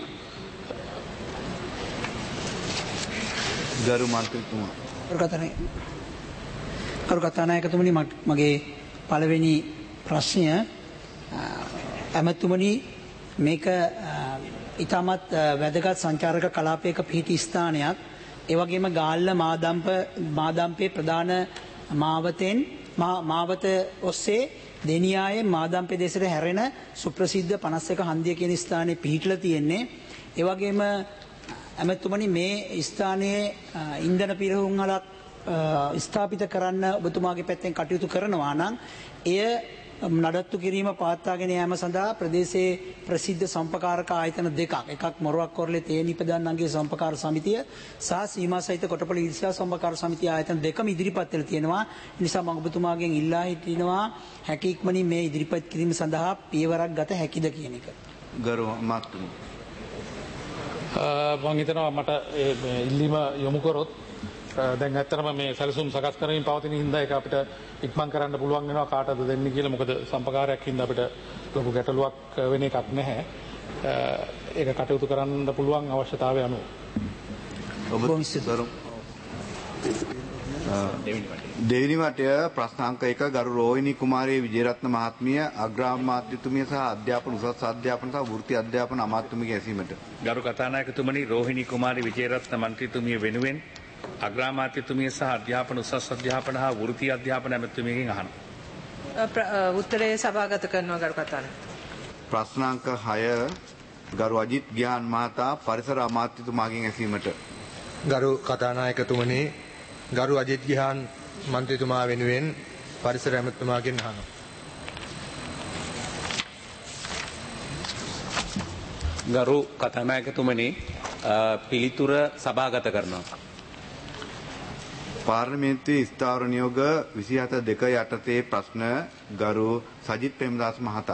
ගරු මන්ත්‍රීතුමා. ගරු කතානායකතුමනි මගේ පළවෙනි ප්‍රශ්නය ඇමතුමනි මේක ඉතාමත් වැදගත් සංචාරක කලාපයක පිහිටි ස්ථානයක්. ඒ වගේම ගාල්ල මාදම්ප මාදම්පේ ප්‍රධාන මාවතෙන් මාවත ඔස්සේ දෙනියායේ මාදම්පේ දෙසට හැරෙන සුප්‍රසිද්ධ පනස් එක හන්දිය කියන ස්ථානයේ පිහිටලා තියෙන්නේ. ඒ වගේම ඇමතුමනි මේ ස්ථානයේ ඉන්ධන පිරවුම් හලක් ස්ථාපිත කරන්න ඔබතුමාගේ පැත්තෙන් කටයුතු කරනවා නම් එය නඩත්තු කිරීම පවත්වාගෙන යාම සඳහා ප්‍රදේශයේ ප්‍රසිද්ධ සම්පකාරක ආයතන දෙකක් එකක් මොරවක් කොරළේ තේ නිපදන්නන්ගේ සම්පකාර සමිතිය සහ සීමා සහිත කොටපොළ ඊර්ෂ්‍යා සම්පකාර සමිතිය ආයතන දෙකම ඉදිරිපත් වෙලා තියෙනවා. ඒ නිසා මම ඔබතුමාගෙන් ඉල්ලා හිටිනවා හැකි ඉක්මනින් මේ ඉදිරිපත් කිරීම සඳහා පියවරක් ගත හැකිද කියන එක. ගරු මහත්මයා මම හිතනවා මට ඉල්ලීම යොමු කරොත් දැන් ඇත්තටම මේ සැලසුම් සකස් කරමින් පවතින හින්දා ඒක අපිට ඉක්මන් කරන්න පුළුවන් වෙනවා කාටද දෙන්නේ කියලා. මොකද සම්පකාරයක් හින්දා අපිට ලොකු ගැටලුවක් වෙන එකක් නැහැ. ඒක කටයුතු කරන්න පුළුවන් අවශ්‍යතාවය අනුව. ඔබ ගරු දෙවෙනි වටය ප්‍රශ්නාංක එක ගරු රෝහිණී කුමාරී විජේරත්න මහත්මිය අග්‍රාමාත්‍යතුමිය සහ අධ්‍යාපන උසස් අධ්‍යාපන සහ වෘත්ති අධ්‍යාපන අමාත්‍යතුමියගේ ඇසීමට. ගරු කතානායකතුමනි රෝහිණී කුමාරී විජේරත්න මන්ත්‍රීතුමිය වෙනුවෙන් අග්‍රාමාත්‍යතුමිය සහ අධ්‍යාපන උසස් අධ්‍යාපන හා වෘත්ති අධ්‍යාපන ඇමතුමියගෙන් අහනවා. උත්තරේ සභාගත කරනවා ගරු කතානායක. ප්‍රශ්නාංක හය ගරු අජිත් ග්‍යාන් මහතා පරිසර අමාත්‍යතුමාගෙන් ඇසීමට. ගරු කතානායකතුමනි ගරු අජිත් ග්‍යාන් මන්ත්‍රීතුමා වෙනුවෙන් පරිසර ඇමතුමාගෙන් අහනවා. ගරු කතානායකතුමනි පිළිතුර සභාගත කරනවා. පාර්ලිමේන්තුවේ ස්ථාවර නියෝග විසිහත දෙක යටතේ ප්‍රශ්න ගරු සජිත් ප්‍රේමදාස මහතා.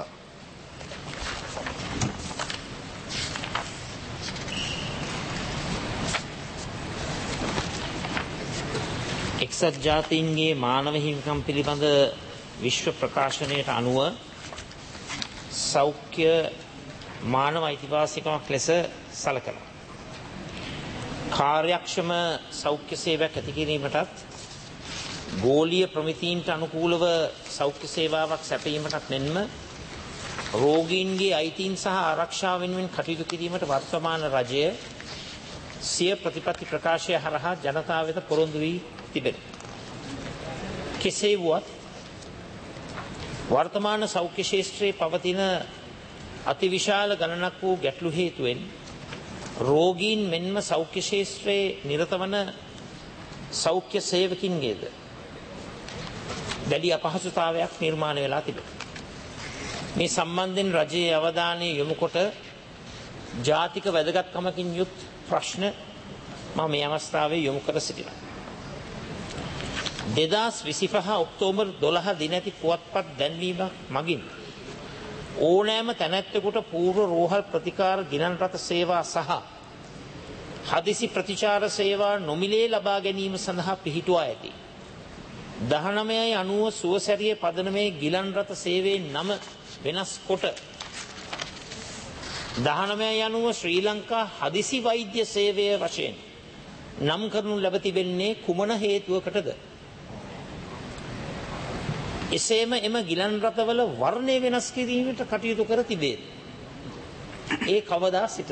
එක්සත් ජාතීන්ගේ මානව හිමිකම් පිළිබඳ විශ්ව ප්‍රකාශනයට අනුව සෞඛ්‍ය මානව අයිතිවාසිකමක් ලෙස සලකනවා. කාර්යක්ෂම සෞඛ්‍ය සේවයක් ඇති කිරීමටත් ගෝලීය ප්‍රමිතීන්ට අනුකූලව සෞඛ්‍ය සේවාවක් සැපයීමටත් මෙන්ම රෝගීන්ගේ අයිතීන් සහ ආරක්ෂාව වෙනුවෙන් කටයුතු කිරීමට වර්තමාන රජය සිය ප්‍රතිපත්ති ප්‍රකාශය හරහා ජනතාව වෙත පොරොන්දු වී තිබෙනවා. කෙසේ වුවත් වර්තමාන සෞඛ්‍ය ශාස්ත්‍රයේ පවතින අතිවිශාල ගණනක් වූ ගැටලු හේතුවෙන් රෝගීන් මෙන්ම සෞඛ්‍ය ශාස්ත්‍රයේ නිරත වන සෞඛ්‍ය සේවකින්ගේද දැඩි අපහසුතාවයක් නිර්මාණය වෙලා තිබෙනවා. මේ සම්බන්ධයෙන් රජයේ අවධානය යොමු කොට ජාතික වැදගත්කමකින් යුත් ප්‍රශ්න මම මේ අවස්ථාවේ යොමු කර සිටිනවා. දෙදහස් විසිපහ ඔක්තෝබර් දොළහ දින ඇති පුවත්පත් දැන්වීමක් මගින් ඕනෑම තැනැත්තෙකුට පූර්ව රෝහල් ප්‍රතිකාර ගිලන් රථ සේවා සහ හදිසි ප්‍රතිචාර සේවා නොමිලේ ලබා ගැනීම සඳහා පිහිටුවා ඇති. දහනවයයි අනුව සුවසැරිය පදනමේ ගිලන් රථ සේවයේ නම වෙනස් කොට දහනවයයි අනුව ශ්‍රී ලංකා හදිසි වෛද්‍ය සේවය වශයෙන් නම් කරනු ලැබ තිබෙන්නේ කුමන හේතුවකටද? එසේම එම ගිලන් රථවල වර්ණය වෙනස් කිරීමට කටයුතු කර තිබේ. ඒ කවදා සිටද?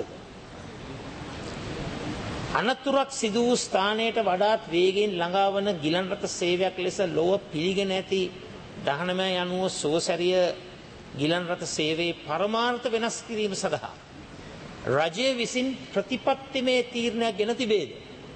අනතුරක් සිදු වූ ස්ථානයට වඩාත් වේගයෙන් ළඟා වන ගිලන් රථ සේවයක් ලෙස ලොව පිළිගෙන ඇති දහනවයයි අනුව සුවසැරිය ගිලන් රථ සේවයේ පරමාර්ථ වෙනස් කිරීම සඳහා රජය විසින් ප්‍රතිපත්තිමය තීරණයක් ගෙන තිබේද?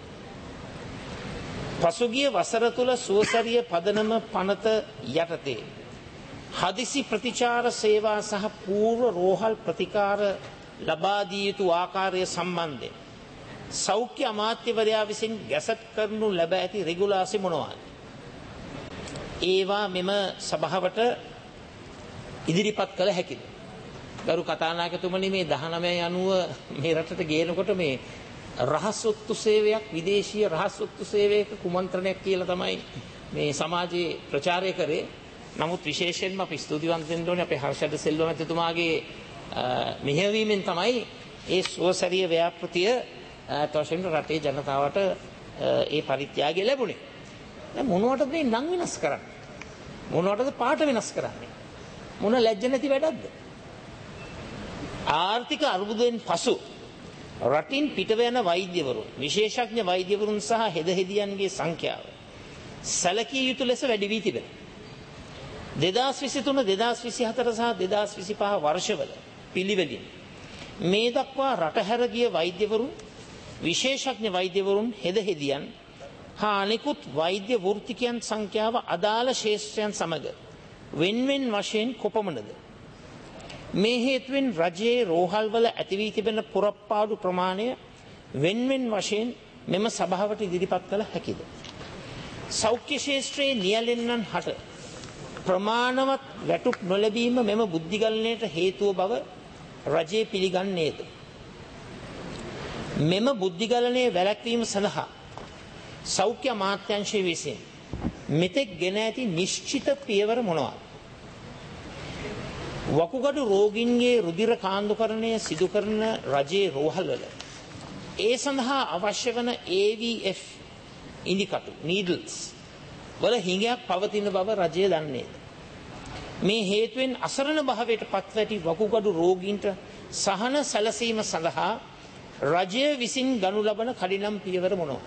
පසුගිය වසර තුළ සුවසැරිය පදනම පනත යටතේ හදිසි ප්‍රතිචාර සේවා සහ පූර්ව රෝහල් ප්‍රතිකාර ලබා දිය යුතු ආකාරය සම්බන්ධයෙන් සෞඛ්‍ය අමාත්‍යවරයා විසින් ගැසට් කරනු ලැබ ඇති රෙගුලාසි මොනවාද? ඒවා මෙම සභාවට ඉදිරිපත් කළ හැකිද? ගරු කතානායකතුමනි, මේ දහනවය අනුව මේ රටට ගේනකොට මේ රහස් ඔත්තු සේවයක්, විදේශීය රහස් ඔත්තු සේවයක කුමන්ත්‍රණයක් කියලා තමයි මේ සමාජයේ ප්‍රචාරය කරේ. නමුත් විශේෂයෙන්ම අපි ස්තුතිවන්ත වෙන්න ඕනේ අපේ හර්ෂද සෙල්වම් මැතිතුමාගේ මෙහෙයවීමෙන් තමයි ඒ සුවසැරිය ව්‍යාපෘතිය තවශෙන් රටේ ජනතාවට ඒ පරිත්‍යාගය ලැබුණේ. දැන් මොනවටද මේ නම් වෙනස් කරන්නේ? මොනවටද පාට වෙනස් කරන්නේ? මොන ලැජ්ජ නැති වැඩක්ද? ආර්ථික අර්බුදයෙන් පසු රටින් පිටව යන වෛද්‍යවරුන්, විශේෂඥ වෛද්‍යවරුන් සහ හෙදහෙදියන්ගේ සංඛ්‍යාව සැලකිය යුතු ලෙස වැඩි වී තිබෙනවා. දෙදහස් විසිතුන දෙදහස් විසිහතර සහ දෙදහස් විසිපහ වර්ෂවල පිළිවෙලින් මේ දක්වා රට හැර ගිය වෛද්‍යවරුන්, විශේෂඥ වෛද්‍යවරුන්, හෙදහෙදියන් හා අනෙකුත් වෛද්‍ය වෘත්තිකයන් සංඛ්‍යාව අදාළ ශේෂ්ත්‍රයන් සමග වෙන්වෙන් වශයෙන් කොපමණද? මේ හේතුවෙන් රජයේ රෝහල්වල ඇති වී තිබෙන පුරප්පාඩු ප්‍රමාණය වෙන්වෙන් වශයෙන් මෙම සභාවට ඉදිරිපත් කළ හැකිද? සෞඛ්‍ය ශාස්ත්‍රයේ නියැලෙන්නන් හට ප්‍රමාණවත් වැටුප් නොලැබීම මෙම බුද්ධිගලණයට හේතුව බව රජය පිළිගන්නේද? මෙම බුද්ධිගලණය වැළැක්වීම සඳහා සෞඛ්‍ය අමාත්‍යාංශය විසින් මෙතෙක් ගෙන ඇති නිශ්චිත පියවර මොනවාද? වකුගඩු රෝගීන්ගේ රුධිර කාන්දුකරණය සිදු කරන රජයේ රෝහල්වල ඒ සඳහා අවශ්‍ය වන ඒ වී එෆ් ඉදිකටු නීඩල්ස් වල හිඟයක් පවතින බව රජය දන්නේද? මේ හේතුවෙන් අසරණ භාවයට පත්ව ඇති වකුගඩු රෝගීන්ට සහන සැලසීම සඳහා රජය විසින් ගනු ලබන කඩිනම් පියවර මොනවාද?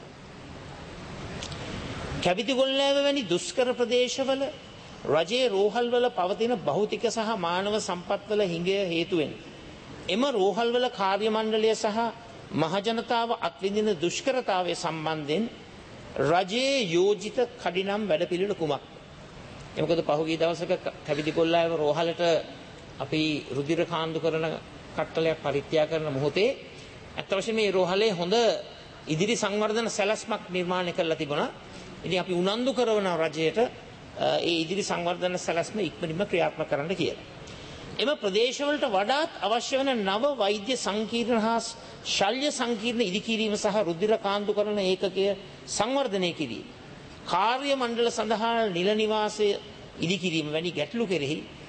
කැවිතිගොල්ලෑව වැනි දුෂ්කර ප්‍රදේශවල රජයේ රෝහල්වල පවතින භෞතික සහ මානව සම්පත්වල හිඟය හේතුවෙන් එම රෝහල්වල කාර්ය මණ්ඩලය සහ මහජනතාව අත්විඳින දුෂ්කරතාවය සම්බන්ධයෙන් රජයේ යෝජිත කඩිනම් වැඩපිළිවෙල කුමක්ද? එමකද පහුගිය දවසක කැවිතිගොල්ලෑව රෝහලට අපි රුධිර කාන්දු කරන කට්ටලයක් පරිත්‍යාග කරන මොහොතේ ඇත්ත වශයෙන්ම මේ රෝහලේ හොඳ ඉදිරි සංවර්ධන සැලැස්මක් නිර්මාණය කරලා තිබුණා. ඉතින් අපි උනන්දු කරන රජයට ඒ ඉදිරි සංවර්ධන සැලැස්ම ඉක්මනින්ම ක්‍රියාත්මක කරන්න කියලා. එම ප්‍රදේශවලට වඩාත් අවශ්‍ය වන නව වෛද්‍ය සංකීර්ණ හා ශල්‍ය සංකීර්ණ ඉදිකිරීම සහ රුධිර කාන්දු කරන ඒකකය සංවර්ධනය කිරීම, කාර්ය මණ්ඩල සඳහා නිල නිවාසය ඉදිකිරීම වැනි ගැටලු කෙරෙහි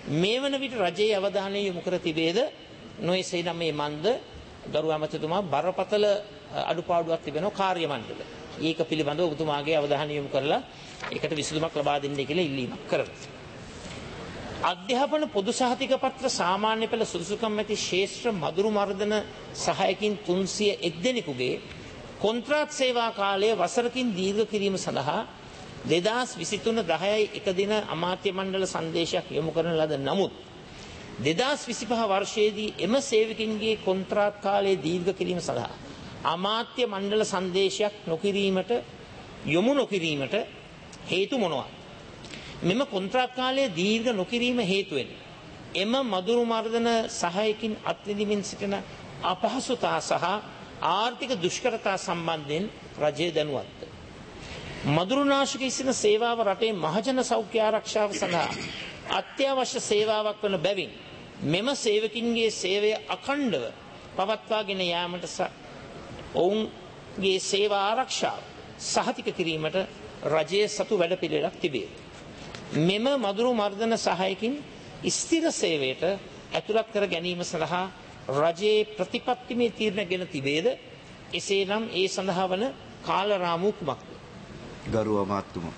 මේ වන විට රජයේ අවධානය යොමු කර තිබේද නොයසේනම් මේ මන්ද ගරු ඇමතිතුමා බරපතල අඩුපාඩුවක් තිබෙනවා කාර්ය මණ්ඩල. ඒක පිළිබඳව ඔබතුමාගේ අවධානය යොමු කරලා ඒකට විසඳුමක් ලබා දෙන්න කියලා ඉල්ලීමක් කරනවා. අධ්‍යාපන පොදු සහතික පත්‍ර සාමාන්‍ය පෙළ සුදුසුකම් ඇති ශේෂ්ත්‍ර මදුරු මර්දන සහයකින් තුන්සිය එක් දෙනෙකුගේ කොන්ත්‍රාත් සේවා කාලය වසරකින් දීර්ඝ කිරීම සඳහා දෙදහස් විසිතුන දහයයි එක දින අමාත්‍ය මණ්ඩල සංදේශයක් යොමු කරන ලද නමුත් දෙදහස් විසිපහ වර්ෂයේදී එම සේවකින්ගේ කොන්ත්‍රාත් කාලය දීර්ඝ කිරීම සඳහා අමාත්‍ය මණ්ඩල සංදේශයක් නොකිරීමට යොමු නොකිරීමට හේතු මොනවාද? මෙම කොන්ත්‍රාත් කාලය දීර්ඝ නොකිරීම හේතුවෙන් එම මදුරු මර්දන සහයකින් අත්විඳිමින් සිටින අපහසුතා සහ ආර්ථික දුෂ්කරතා සම්බන්ධයෙන් රජය දැනුවත්ද? මදුරුනාශක ඉසින සේවාව රටේ මහජන සෞඛ්‍ය ආරක්ෂාව සඳහා අත්‍යවශ්‍ය සේවාවක් වන බැවින් මෙම සේවකින්ගේ සේවය අඛණ්ඩව පවත්වාගෙන යාමට ඔවුන්ගේ සේවා ආරක්ෂාව සහතික කිරීමට රජයේ සතු වැඩපිළිවෙලක් තිබේ. මෙම මදුරු මර්දන සහයකින් ස්ථිර සේවයට ඇතුළත් කර ගැනීම සඳහා රජයේ ප්‍රතිපත්තිමය තීරණ ගෙන තිබේද? එසේනම් ඒ සඳහා වන කාලරාමු කුමක්ද? ගරු අමාත්‍යතුමා.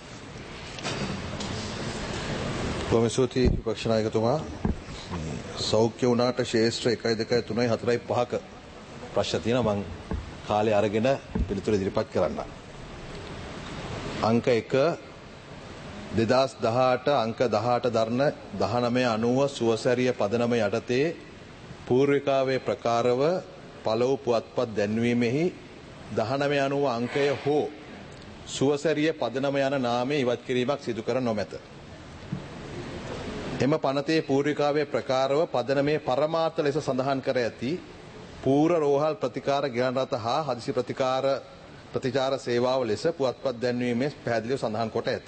කොමිසූති විපක්ෂ නායකතුමා සෞඛ්‍ය වුණාට ශේෂ්ත්‍ර එකයි දෙකයි තුනයි හතරයි පහක ප්‍රශ්න තියෙනවා මම කාලය අරගෙන පිළිතුර ඉදිරිපත් කරන්න. අංක එක දෙදහස් දහඅට අංක දහඅට දරන දහනවය අනූව සුවසැරිය පදනම යටතේ පූර්විකාවේ ප්‍රකාරව පළවු පුවත්පත් දැන්වීමෙහි දහනවය අනූව අංකය හෝ සුවසැරිය පදනම යන නාමයේ ඉවත් කිරීමක් සිදු කර නොමැත. එම පනතේ පූර්විකාවේ ප්‍රකාරව පදනමේ පරමාර්ථ ලෙස සඳහන් කර ඇති පූර්ව රෝහල් ප්‍රතිකාර ගිලන් රථ හා හදිසි ප්‍රතිකාර ප්‍රතිචාර සේවාව ලෙස පුවත්පත් දැන්වීමේ පැහැදිලිව සඳහන් කොට ඇත.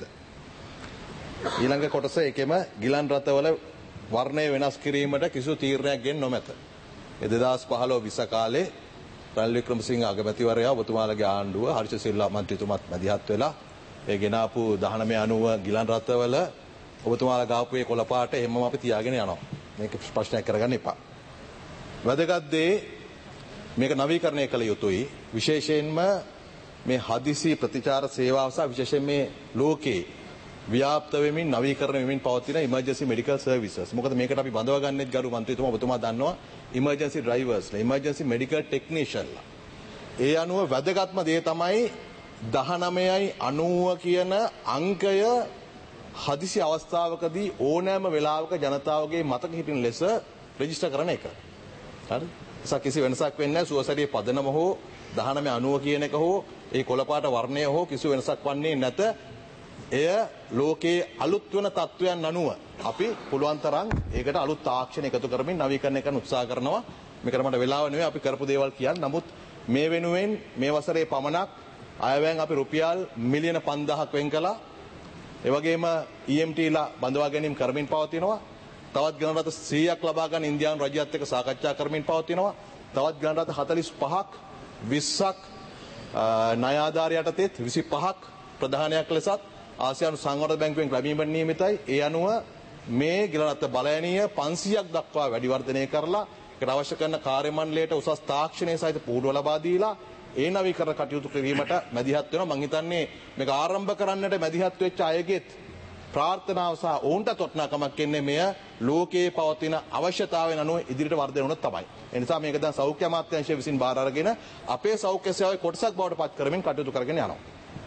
ඊළඟ කොටස එකෙම ගිලන් රථවල වර්ණය වෙනස් කිරීමට කිසිදු තීරණයක් ගෙන නොමැත. දෙදහස් පහළොව විස කාලේ රනිල් වික්‍රමසිංහ අගමැතිවරයා ඔබතුමාලගේ ආණ්ඩුව හර්ෂ සිල්වා මන්ත්‍රීතුමත් මැදිහත් වෙලා ඒ ගෙන ආපු දහනවය අනූව ගිලන් රථවල ඔබතුමාලා ගාපු ඒ කොළපාට එහෙමම අපි තියාගෙන යනවා. මේක ප්‍රශ්නයක් කරගන්න එපා. වැදගත් දේ මේක නවීකරණය කළ යුතුයි. විශේෂයෙන්ම මේ හදිසි ප්‍රතිචාර සේවාව සහ විශේෂයෙන් මේ ලෝකේ ව්‍යාප්ත වෙමින් නවීකරණය වෙමින් පවතින ඉමර්ජන්සි මෙඩිකල් සර්විසස්. මොකද මේකට අපි බඳවා ගන්නෙත් ගරු මන්ත්‍රීතුමා ඔබතුමා දන්නවා ඉමර්ජන්සි ඩ්‍රයිවර්ස්ලා, ඉමර්ජන්සි මෙඩිකල් ටෙක්නීෂියන්ලා. ඒ අනුව වැදගත්ම දේ තමයි දහනවයයි අනූව කියන අංකය හදිසි අවස්ථාවකදී ඕනෑම වෙලාවක ජනතාවගේ මතක හිටින ලෙස රෙජිස්ටර් කරන එක. හරි? ඒසක් කිසි වෙනසක් වෙන්නේ නැහැ. සුවසැරියේ පදනම හෝ දහනවය අනූව කියන එක හෝ ඒ කොළපාට වර්ණය හෝ කිසි වෙනසක් වන්නේ නැත. එය ලෝකයේ අලුත් වන තත්වයන් අනුව අපි පුළුවන් තරම් ඒකට අලුත් තාක්ෂණ එකතු කරමින් නවීකරණය කරන්න උත්සාහ කරනවා. මේකට මට වෙලාව නෙවෙයි අපි කරපු දේවල් කියන්නේ. නමුත් මේ වෙනුවෙන් මේ වසරේ පමණක් අයවැයෙන් අපි රුපියල් මිලියන පන්දාහක් වෙන් කළා. ඒ වගේම ඊ එම් ටීලා බඳවා ගැනීම කරමින් පවතිනවා. තවත් ගණන් රථ සීයක් ලබා ගන්න ඉන්දියානු රජයත් එක්ක සාකච්ඡා කරමින් පවතිනවා. තවත් ගණන් රථ හතළිස් පහක් විස්සක් ණය ආධාර යටතේත් විසිපහක් ප්‍රධානයක් ලෙසත් ආසියානු සංවර්ධන බැංකුවෙන් ලැබීමට නියමිතයි. ඒ අනුව මේ ගිලන් රථ බලයනීය පන්සියයක් දක්වා වැඩි වර්ධනය කරලා ඒකට අවශ්‍ය කරන කාර්ය මණ්ඩලයට උසස් තාක්ෂණය සහිත පුහුණුව ලබා දීලා ඒ නවීකරණ කටයුතු කිරීමට මැදිහත් වෙනවා. මම හිතන්නේ මේක ආරම්භ කරන්නට මැදිහත් වෙච්ච අයගෙත් ප්‍රාර්ථනාව සහ ඔවුන්ට තොටනාකමක් එන්නේ මෙය ලෝකයේ පවතින අවශ්‍යතාවයන් අනුව ඉදිරියට වර්ධනය වුණොත් තමයි. ඒ නිසා මේක දැන් සෞඛ්‍ය අමාත්‍යාංශය විසින් බාර අරගෙන අපේ සෞඛ්‍ය සේවාවේ කොටසක් බවට පත් කරමින් කටයුතු කරගෙන යනවා.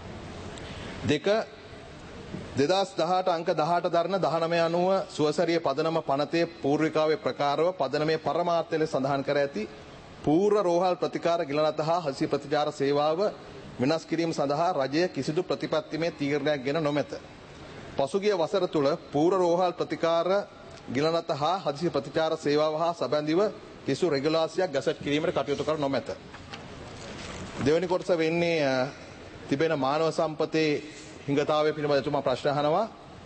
දෙක දෙදහස් දහඅට අංක දහඅට දරන දහනවය අනූව සුවසැරියේ පදනම පනතේ පූර්විකාවේ ප්‍රකාරව පදනමේ පරමාර්ථය ලෙස සඳහන් කර ඇති පූර්ව රෝහල් ප්‍රතිකාර ගිලන් රථ හා හදිසි ප්‍රතිචාර සේවාව වෙනස් කිරීම සඳහා රජය කිසිදු ප්‍රතිපත්තිමය තීරණයක් ගෙන නොමැත. පසුගිය වසර තුළ පූර්ව රෝහල් ප්‍රතිකාර ගිලන් රථ හා හදිසි ප්‍රතිචාර සේවාව හා සම්බන්ධව කිසිදු රෙගුලාසියක් ගැසට් කිරීමට කටයුතු කර නොමැත. දෙවැනි කොටස වෙන්නේ තිබෙන මානව සම්පතේ හිඟතාවය පිළිබඳව තුමා ප්‍රශ්න අහනවා.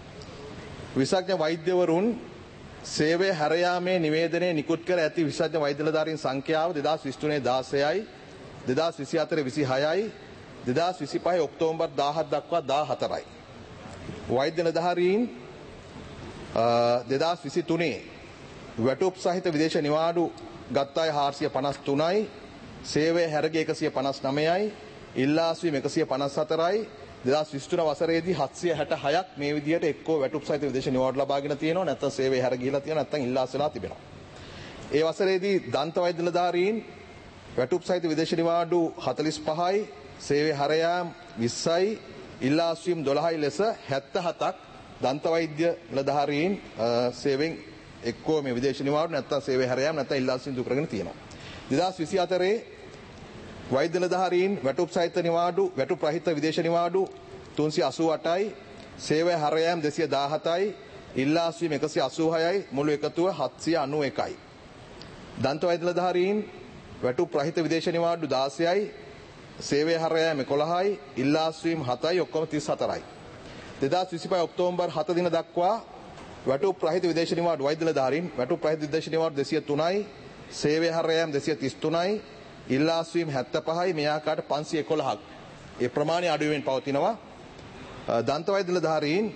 විශේෂඥ වෛද්‍යවරුන් සේවය හැර යාමේ නිවේදනයේ නිකුත් කර ඇති විශේෂඥ වෛද්‍ය නිලධාරීන් සංඛ්‍යාව දෙදහස් විසිතුනේ දාසයයි, දෙදහස් විසිහතරේ විසිහයයි, දෙදහස් විසිපහේ ඔක්තෝබර් දාහත් දක්වා දාහතරයි. වෛද්‍ය නිලධාරීන් දෙදාස් විසි තුනේ වැටුප් සහිත විදේශ නිවාඩු ගත් අය හාරසිය පනස් තුනයි, සේවය හැරග එකසිය පනස් නවයයි, ඉල්ලාස්වීම එකසිය පනස් හතරයි. දෙදාස් විසි තුන වසරේදී හත්සිය හැට හයක් මේ විදිහට එක්කෝ වැටුප් සහිත විදේශ නිවාඩු ලබාගෙන තියෙනවා, නැත්නම් සේවය හැර ගිහිලා තියෙනවා, නැත්නම් ඉල්ලාස් වෙලා තිබෙනවා. ඒ වසරේදී දන්ත වෛද්‍ය නිලධාරීන් වැටුප් සහිත විදේශ නිවාඩු හතළිස් පහයි, සේවය හැර යාම විස්සයි, ඉල්ලාස්වීම දොළහයි ලෙස හැත්තෑ හතක් දන්ත වෛද්‍ය නිලධාරීන් සේවෙන් එක්කෝ මේ විදේශ නිවාඩු නැත්නම් සේවය හැර යාම නැත්නම් ඉල්ලාස්වීම දුරු කරගෙන තියෙනවා. දෙදාස් විසි හතරේ වෛද්‍ය නිලධාරීන් වැටුප් සහිත නිවාඩු වැටුප් රහිත විදේශ නිවාඩු තුන්සිය අසූ අටයි, සේවය හැර යාම දෙසිය දාහතයි, ඉල්ලාස්වීම එකසිය අසූ හයයි, මුළු එකතුව හත්සිය අනූ එකයි. දන්ත වෛද්‍ය නිලධාරීන් වැටුප් රහිත විදේශ නිවාඩු දාසයයි, සේවය හැර යාම එකොළහයි, ඉල්ලාස්වීම හතයි, ඔක්කොම තිස් හතරයි. දෙදාස් විසි පහ ඔක්තෝබර් හත දින දක්වා වැටුප් රහිත විදේශ නිවාඩු වෛද්‍ය නිලධාරීන් වැටුප් රහිත විදේශ නිවාඩු දෙසිය තුනයි, සේවය හැර යාම දෙසිය තිස් තුනයි, ඉල්ලාස්වීම හැත්තෑ පහයි, මේ ආකාරයට පන්සිය එකොළහක්. ඒ ප්‍රමාණය අඩුවෙන් පවතිනවා. දන්ත වෛද්‍ය නිලධාරීන්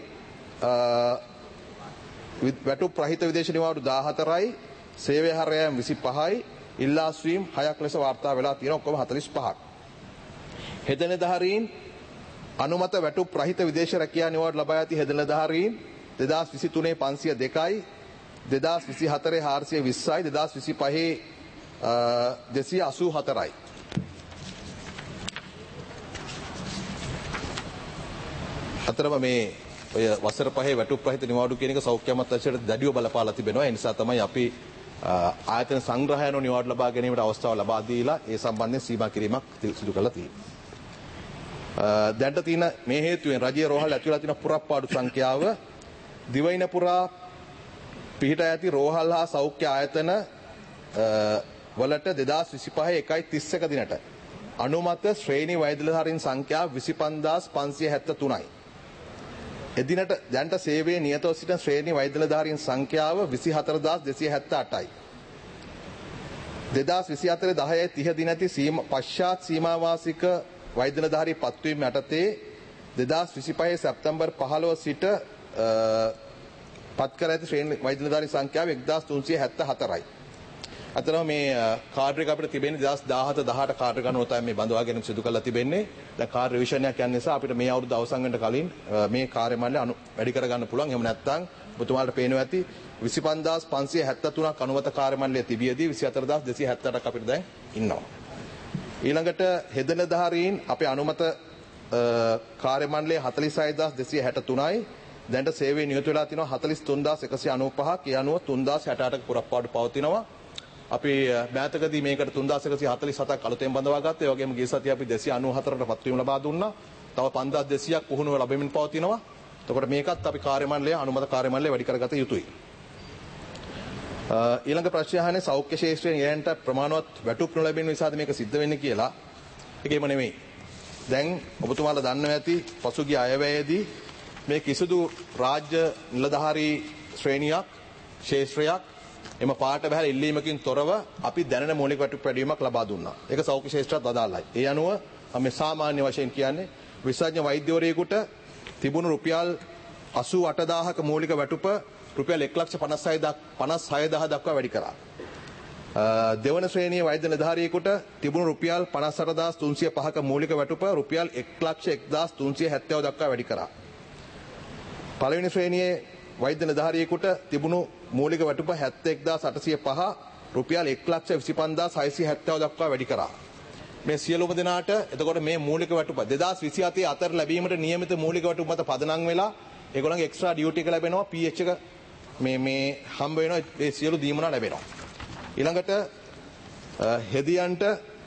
වැටුප් රහිත විදේශ නිවාඩු දාහතරයි, සේවය හැර යාම විසි පහයි, ඉල්ලාස්වීම හයක් ලෙස වාර්තා වෙලා තියෙනවා, ඔක්කොම හතළිස් පහක්. හෙද නිලධාරීන් අනුමත වැටුප් රහිත විදේශ රැකියා නිවාඩු ලබා ඇති හෙද නිලධාරීන් දෙදාස් විසි තුනේ පන්සිය දෙකයි, දෙදාස් විසි හතරේ හාරසිය විස්සයි, දෙදාස් විසි පහේ දෙසිය අසූ හතරයි. අතරම මේ ඔය වසර පහේ වැටුප් රහිත නිවාඩු කියන එක සෞඛ්‍ය අමාත්‍යාංශයට දැඩිව බලපාලා තිබෙනවා. ඒ නිසා තමයි අපි ආයතන සංග්‍රහයන නිවාඩු ලබා ගැනීමට අවස්ථාව ලබා දීලා ඒ සම්බන්ධයෙන් සීමා කිරීමක් සිදු කළා තියෙනවා. දැන්ට තියෙන මේ හේතුවෙන් රජයේ රෝහල් ඇතුළත තියෙන පුරප්පාඩු සංඛ්‍යාව දිවයින පුරා පිහිට ඇති රෝහල් හා සෞඛ්‍ය ආයතන වලට දෙදාස් විසි පහේ එකයි තිස් එක දිනට අනුමත ශ්‍රේණි වෛද්‍ය නිලධාරීන් සංඛ්‍යාව විසි පන්දාස් පන්සිය හැත්තෑ තුනයි. එදිනට දැන්ට සේවයේ නියතව සිටින ශ්‍රේණි වෛද්‍ය නිලධාරීන් සංඛ්‍යාව විසි හතරදාස් දෙසිය හැත්තෑ අටයි. දෙදාස් විසි හතරේ දහයයි තිහ දින ඇති පශ්චාත් සීමාවාසික වෛද්‍ය නිලධාරී පත්වීම යටතේ දෙදාස් විසි පහේ සැප්තැම්බර් පහළොව සිට පත් කර ඇති ශ්‍රේණි වෛද්‍ය නිලධාරී සංඛ්‍යාව එක්දාස් තුන්සිය හැත්තෑ හතරයි. අතරම මේ කාර්ය එක අපිට තිබෙන්නේ දෙදාස් දාහත දහඅට කාර්ය ගණනව තමයි මේ බඳවා ගැනීම සිදු කරලා තිබෙන්නේ. දැන් කාර්ය රිවිෂන්යක් යන නිසා අපිට මේ අවුරුද්ද අවසන් වෙන්න කලින් මේ කාර්ය මණ්ඩලය වැඩි කර ගන්න පුළුවන්. එහෙම නැත්නම් ඔබතුමාලට පේනවා ඇති විසි පන්දාස් පන්සිය හැත්තෑ තුනක් අනුමත කාර්ය මණ්ඩලය තිබියදී විසි හතරදාස් දෙසිය හැත්තෑ අටක් අපිට දැන් ඉන්නවා. ඊළඟට හෙද නිලධාරීන් අපේ අනුමත කාර්ය මණ්ඩලයේ හතළිස් හයදාස් දෙසිය හැට තුනයි. දැන්ට සේවයේ නියුත වෙලා තිනවා හතළිස් තුන්දාස් එකසිය අනූ පහක්. ඒ අනුව තුන්දාස් හැට අටක පුරප්පාඩු පවතිනවා. අපි මෑතකදී මේකට තුන්දාස් එකසිය හතළිස් හතක් අලුතෙන් බඳවා ගත්තා. ඒ වගේම ගිය සතියේ අපි දෙසිය අනූ හතරට පත්වීම ලබා දුන්නා. තව පන්දාස් දෙසීයක් පුහුණුව ලැබෙමින් පවතිනවා. එතකොට මේකත් අපි කාර්ය මණ්ඩලය අනුමත කාර්ය මණ්ඩලය වැඩි කරගත යුතුයි. ඊළඟ ප්‍රශ්නය අහන්නේ සෞඛ්‍ය ශාස්ත්‍රයෙන් යෑන්ට ප්‍රමාණවත් වැටුප් නොලැබෙන නිසාද මේක සිද්ධ වෙන්නේ කියලා. ඒකෙම නෙමෙයි. දැන් ඔබතුමාලා දන්නවා ඇති පසුගිය අයවැයේදී මේ කිසිදු රාජ්‍ය නිලධාරී ශ්‍රේණියක් ශාස්ත්‍රයක් එම පාට බහැල ඉල්ලීමකින් තොරව අපි දැනෙන මූලික වැටුප් වැඩිවීමක් ලබා දුන්නා. ඒක සෞඛ්‍ය ශාස්ත්‍රයට අදාළයි. ඒ අනුව අපි සාමාන්‍ය වශයෙන් කියන්නේ විශේෂඥ වෛද්‍යවරයෙකුට තිබුණු රුපියල් අසූ අටදාහක මූලික වැටුප රුපියල් එක ලක්ෂ පනස් හය දහස් දක්වා වැඩි කරා. දෙවන ශ්‍රේණියේ වෛද්‍ය නිලධාරියෙකුට තිබුණු රුපියල් පනස් අටදාස් තුන්සිය පහක මූලික වැටුප රුපියල් එක ලක්ෂ එක්දාස් තුන්සිය හැත්තෑ දක්වා වැඩි කරා. පළවෙනි ශ්‍රේණියේ වෛද්‍ය නිලධාරියෙකුට තිබුණු මූලික වැටුප හැත්තෑ එක්දාස් අටසිය පහ රුපියල් එක ලක්ෂ විසි පන්දාස් හයසිය හැත්තෑ දක්වා වැඩි කරා. මේ සියලුම දෙනාට එතකොට මේ මූලික වැටුප දෙදාස් විසි හතේ අතර ලැබීමට නියමිත මූලික වැටුප මත පදනම් වෙලා ඒගොල්ලන්ගේ එක්ස්ට්‍රා ඩියුටි එක ලැබෙනවා, පී එච් එක මේ මේ හම්බ වෙනවා, ඒ සියලු දීමනා ලැබෙනවා. ඊළඟට හෙදියන්ට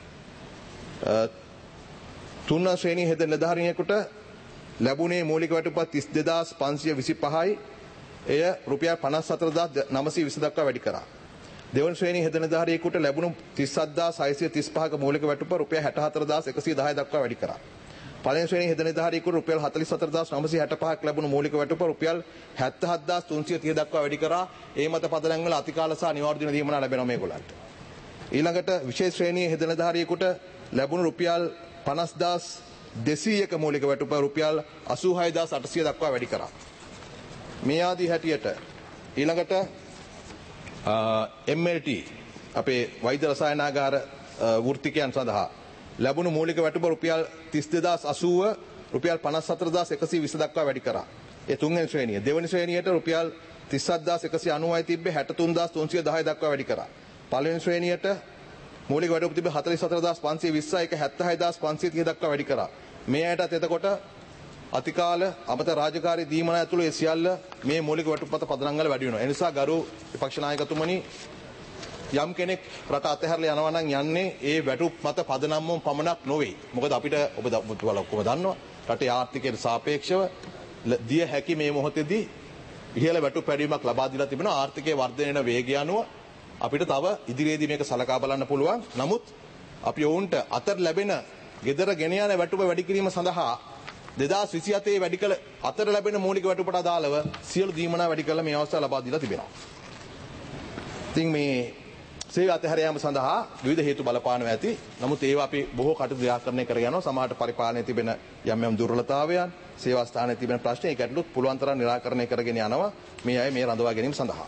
තුන්වන ශ්‍රේණියේ හෙද නිලධාරියෙකුට ලැබුණේ මූලික වැටුප තිස් දෙදාස් පන්සිය විසි පහයි. එය රුපියල් පනස් හතරදාස් නවසිය විසි දක්වා වැඩි කරා. දෙවන ශ්‍රේණියේ හෙද නිලධාරියෙකුට ලැබුණු තිස් හත්දාස් හයසිය තිස් පහක මූලික වැටුප රුපියල් හැට හතරදාස් එකසිය දහය දක්වා වැඩි කරා. පළවෙනි ශ්‍රේණියේ හෙද නිලධාරියෙකුට රුපියල් හතළිස් හතරදාස් නවසිය හැට පහක් ලැබුණු මූලික වැටුප රුපියල් හැත්තෑ හත්දාස් තුන්සිය තිහ දක්වා වැඩි කරා. ඒ මත පදනම් වල අතිකාල සහ අනිවාර්ය දින දීමනා ලැබෙනවා මේගොල්ලන්ට. ඊළඟට විශේෂ ශ්‍රේණියේ හෙද නිලධාරියෙකුට ලැබුණු රුපියල් පනස්දාස් දෙසීයක මූලික වැටුප රුපියල් අසූ හයදාස් අටසිය දක්වා වැඩි කරා. මේ ආදී හැටියට ඊළඟට එම් එල් ටී අපේ වෛද්‍ය රසායනාගාර වෘත්තිකයන් සඳහා ලැබුණු මූලික වැටුප රුපියල් තිස් දෙදාස් අසූව රුපියල් පනස් හතර හදාස් එකසිය විස්ස දක්වා වැඩි කරා. ඒ තුන්වෙනි ශ්‍රේණිය. දෙවැනි ශ්‍රේණියට රුපියල් තිස් හත් හදාස් එකසිය අනූවයි තිබ්බේ හැට තුන් හදාස් තුන්සිය දහය දක්වා වැඩි කරා. පළවෙනි ශ්‍රේණියට මූලික වැටුප තිබ්බේ හතළිස් හතර හදාස් පන්සිය විස්සයි ඒක හැත්තෑ හය හදාස් පන්සිය තිහ දක්වා වැඩි කරා. මේ ඇයටත් එතකොට අතිකාල අමතර රාජකාරී දීමන ඇතුළු ඒ සියල්ල මේ මූලික වැටුප් මත පදනම් වල වැඩි වෙනවා. ඒ නිසා ගරු විපක්ෂ නායකතුමනි යම් කෙනෙක් රට අතහැරලා යනවා නම් යන්නේ ඒ වැටුප් මත පදනම්ම පමණක් නොවේ. මොකද අපිට ඔබ ඔක්කොම දන්නවා රටේ ආර්ථිකයට සාපේක්ෂව දිය හැකි මේ මොහොතේදී ඉහළ වැටුප් වැඩිවීමක් ලබා දීලා තිබෙනවා. ආර්ථිකයේ වර්ධනය වෙන වේගය අනුව අපිට තව ඉදිරියේදී මේක සලකා බලන්න පුළුවන්. නමුත් අපි ඔවුන්ට අතර ලැබෙන gedara ගෙන යන වැටුප වැඩි කිරීම සඳහා දෙදාස් විසි හතේ වැඩි කළ අතර ලැබෙන මූලික වැටුපට අදාළව සියලු දීමනා වැඩි කළ මේ අවස්ථාව ලබා දීලා තිබෙනවා. ඉතින් මේ සේවය අතහැර යාම සඳහා විවිධ හේතු බලපානවා ඇති. නමුත් ඒවා අපි බොහෝ කටයුතු ව්‍යාකරණය කර යනවා. සමාජ පරිපාලනයේ තිබෙන යම් යම් දුර්වලතාවයන්, සේවා ස්ථානයේ තිබෙන ප්‍රශ්න ඒ ගැටලුත් පුළුවන් තරම් निराකරණය කරගෙන යනවා මේ අය මේ රඳවා ගැනීම සඳහා.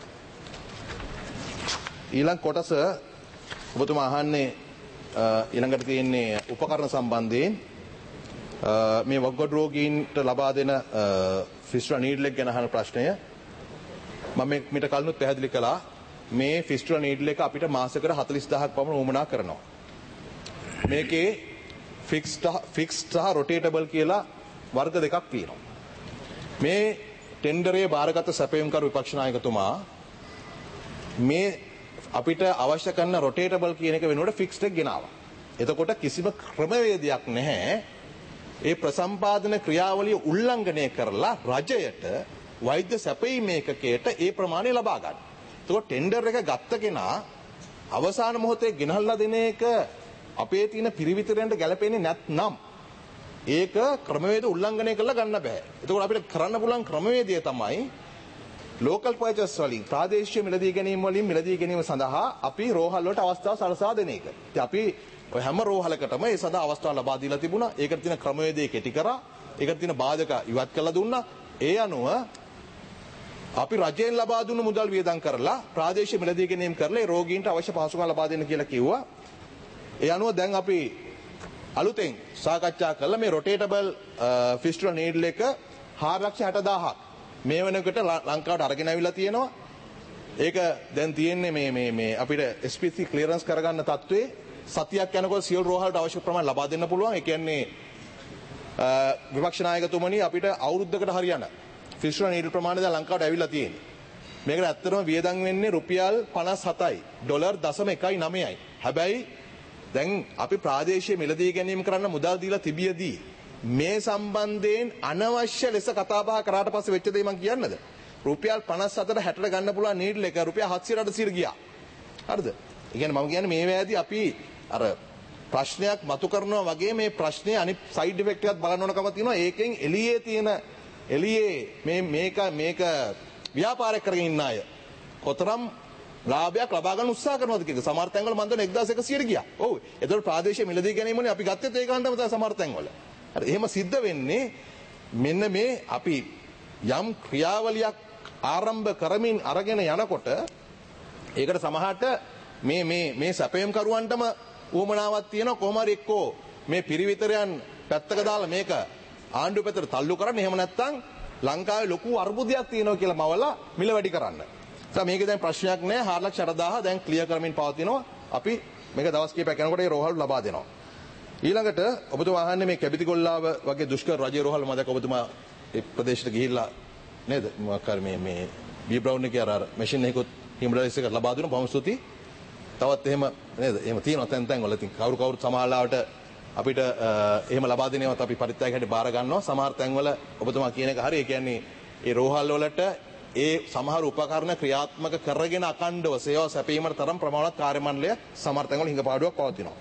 ඊළඟ කොටස ඔබතුමා අහන්නේ ඊළඟට තියෙන්නේ උපකරණ සම්බන්ධයෙන් මේ වක්ගොඩ රෝගීන්ට ලබා දෙන ෆිස්ටුලා නීඩල් එක ගැන අහන ප්‍රශ්නය මම මේකට කලිනුත් පැහැදිලි කළා. මේ ෆිස්ටුලා නීඩල් එක අපිට මාසෙකට හතළිස් දහසක් පමණ උවමනා කරනවා. මේකේ ෆික්ස්ඩ් ෆික්ස්ඩ් සහ රොටේටබල් කියලා වර්ග දෙකක් තියෙනවා. මේ ටෙන්ඩරේ බාරගත් සැපයුම්කරු විපක්ෂ නායකතුමා මේ අපිට අවශ්‍ය කරන රොටේටබල් කියන එක වෙනුවට ෆික්ස්ඩ් එක ගෙනාවා. එතකොට කිසිම ක්‍රමවේදයක් නැහැ. ඒ ප්‍රසම්පාදන ක්‍රියාවලිය උල්ලංඝනය කරලා රජයට වෛද්‍ය සැපයීම ඒකකයට ඒ ප්‍රමාණය ලබා ගන්න. එතකොට ටෙන්ඩර් එක ගත්ත කෙනා අවසාන මොහොතේ ගෙනල්ලා දෙන එක අපේ තියෙන පිරිවිතරයන්ට ගැලපෙන්නේ නැත්නම් ඒක ක්‍රමවේද උල්ලංඝනය කරලා ගන්න බෑ. එතකොට අපිට කරන්න පුළුවන් ක්‍රමවේදය තමයි ලෝකල් පර්චේස් වලින් ප්‍රාදේශීය මිලදී ගැනීම වලින් මිලදී ගැනීම සඳහා අපි රෝහල් වලට අවස්ථාව සලසා දෙන එක. ඉතින් අපි ඔය හැම රෝහලකටම ඒ සඳහා අවස්ථාව ලබා දීලා තිබුණා. ඒකට තියෙන ක්‍රමවේදය කෙටි කරා. ඒකට තියෙන බාධක ඉවත් කරලා දුන්නා. ඒ අනුව අපි රජයෙන් ලබා දුන්නු මුදල් වියදම් කරලා ප්‍රාදේශීය මිලදී ගැනීම කරලා ඒ රෝගීන්ට අවශ්‍ය පහසුකම් ලබා දෙන්න කියලා කිව්වා. ඒ අනුව දැන් අපි අලුතෙන් සාකච්ඡා කළා මේ රොටේටබල් ෆිස්ටුලා නීඩල් එක හාර ලක්ෂ හැට දහසක් මේ වෙනකොට ලංකාවට අරගෙන අවිලා තියෙනවා. ඒක දැන් තියෙන්නේ මේ මේ මේ අපිට එස් පී සී ක්ලියරන්ස් කරගන්න තත්ත්වයේ සතියක් යනකොට සියලු රෝහලට අවශ්‍ය ප්‍රමාණය ලබා දෙන්න පුළුවන්. ඒ කියන්නේ විපක්ෂ නායකතුමනි අපිට අවුරුද්දකට හරියන ෆිස්ටුලා නීඩල් ප්‍රමාණය දැන් ලංකාවට ඇවිල්ලා තියෙන්නේ. මේකට ඇත්තටම වියදම් වෙන්නේ රුපියල් පනස් හතයි ඩොලර් දශම එකයි නවයයි. හැබැයි දැන් අපි ප්‍රාදේශීය මිලදී ගැනීම කරන්න මුදල් දීලා තිබියදී මේ සම්බන්ධයෙන් අනවශ්‍ය ලෙස කතා බහ කරාට පස්සේ වෙච්ච දේ මම කියන්නද? රුපියල් පනස් හතට හැටට ගන්න පුළුවන් නීඩල් එක රුපියල් හත්සිය අටසිය ගියා. හරිද? ඒ කියන්නේ මම කියන්නේ මේ වෑදී අපි අර ප්‍රශ්නයක් මතු කරනවා වගේ මේ ප්‍රශ්නේ අනිත් සයිඩ් ඉෆෙක්ට් එකත් බලන්න ඕනකම තියෙනවා. ඒකෙන් එළියේ තියෙන එළියේ මේ මේක මේක ව්‍යාපාරයක් කරගෙන ඉන්න අය කොතරම් ලාභයක් ලබා ගන්න උත්සාහ කරනවද කියලා. සමහර තැන්වල මම දන්න එක්දාස් එකසියට ගියා. ඔව්. ඒතකොට ප්‍රාදේශීය මිලදී ගැනීම වලින් අපි ගත්තේ ඒක හන්දම තමයි සමහර තැන්වල. හරි. එහෙම සිද්ධ වෙන්නේ මෙන්න මේ අපි යම් ක්‍රියාවලියක් ආරම්භ කරමින් අරගෙන යනකොට ඒකට සමහරට මේ මේ මේ සැපයම් කරුවන්ටම උවමනාවක් තියෙනවා කොහොම හරි එක්කෝ මේ පිරිවිතරයන් පැත්තක දාලා මේක ආණ්ඩුව පැත්තට තල්ලු කරන්න. එහෙම නැත්නම් ලංකාවේ ලොකු අර්බුදයක් තියෙනවා කියලා මවලා මිල වැඩි කරන්න. දැන් මේක දැන් ප්‍රශ්නයක් නෑ. හාර ලක්ෂ අට දහස දැන් ක්ලියර් කරමින් පවතිනවා. අපි මේක දවස් කිහිපයක් යනකොට ඒ රෝහල් ලබා දෙනවා. ඊළඟට ඔබතුමා අහන්නේ මේ කැබිතිගොල්ලාව වගේ දුෂ්කර රජයේ රෝහල් මම දැක ඔබතුමා ඒ ප්‍රදේශයට ගිහිල්ලා නේද? මොකක් හරි මේ මේ බී බ්‍රවුන් එකේ අර අර මැෂින් එකකුත් හිම්බලයිස් එක ලබා දුන්නා. බොහොම ස්තුතියි. තවත් එහෙම නේද? එහෙම තියෙනවා තැන් තැන් වල. ඉතින් කවුරු කවුරු සමාහලාවට අපිට එහෙම ලබා දෙනේවත් අපි පරිත්‍යාග හැටි බාර ගන්නවා. සමහර තැන් වල ඔබතුමා කියන එක හරි. ඒ කියන්නේ ඒ රෝහල් වලට ඒ සමහර උපකරණ ක්‍රියාත්මක කරගෙන අකණ්ඩව සේවා සැපීමට තරම් ප්‍රමාණවත් කාර්ය මණ්ඩලය සමහර තැන්වල හිඟපාඩුවක් පවතිනවා.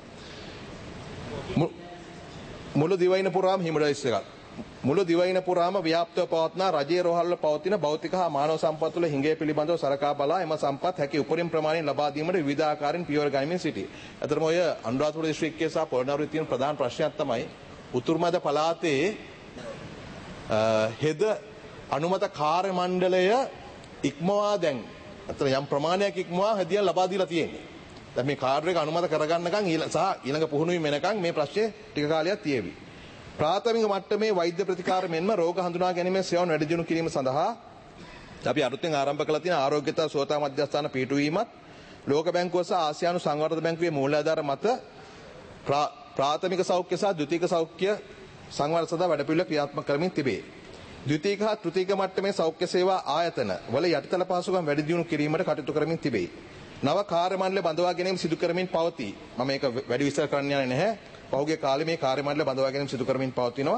මුළු දිවයින පුරාම හිමඩයිස් එකක්. මුළු දිවයින පුරාම ව්‍යාප්තව පවත්නා රජයේ රෝහල්වල පවතින භෞතික හා මානව සම්පත් වල හිඟය පිළිබඳව සලකා බලා එම සම්පත් හැකි උපරිම ප්‍රමාණයෙන් ලබා දීමට විවිධ ආකාරයෙන් පියවර ගනිමින් සිටී. අතරම ඔය අනුරාධපුර දිස්ත්‍රික්කයේ සහ පොළොන්නරුවේ තියෙන ප්‍රධාන ප්‍රශ්නයක් තමයි උතුරු මැද පළාතේ හෙද අනුමත කාර්ය මණ්ඩලය ඉක්මවා දැන් අතන යම් ප්‍රමාණයක් ඉක්මවා හැදියා ලබා දීලා තියෙන්නේ. දැන් මේ කාඩ් එක අනුමත කරගන්නකම් සහ ඊළඟ පුහුණුවීම වෙනකම් මේ ප්‍රශ්නේ ටික කාලයක් තියෙවි. ප්‍රාථමික මට්ටමේ වෛද්‍ය ප්‍රතිකාර මෙන්ම රෝග හඳුනා ගැනීමේ සේවාවන් වැඩි දියුණු කිරීම සඳහා අපි අලුතෙන් ආරම්භ කළ තියෙන ආරෝග්‍යතා සුවතා මධ්‍යස්ථාන පිටුවීමත් ලෝක බැංකුව සහ ආසියානු සංවර්ධන බැංකුවේ මූලාධාර මත ප්‍රාථමික සෞඛ්‍ය සහ ද්විතීයික සෞඛ්‍ය සංවර්ධන සඳහා වැඩපිළිවෙළ ක්‍රියාත්මක කරමින් තිබේ. ද්විතීයික හා තෘතීයික මට්ටමේ සෞඛ්‍ය සේවා ආයතන වල යටිතල පහසුකම් වැඩි දියුණු කිරීමට කටයුතු කරමින් තිබේ. නව කාර්ය මණ්ඩල බඳවා ගැනීම සිදු කරමින් පවතී. මම මේක වැඩි විස්තර කරන්න යන්නේ නැහැ. පහුගිය කාලේ මේ කාර්ය මණ්ඩල බඳවා ගැනීම සිදු කරමින් පවතිනවා.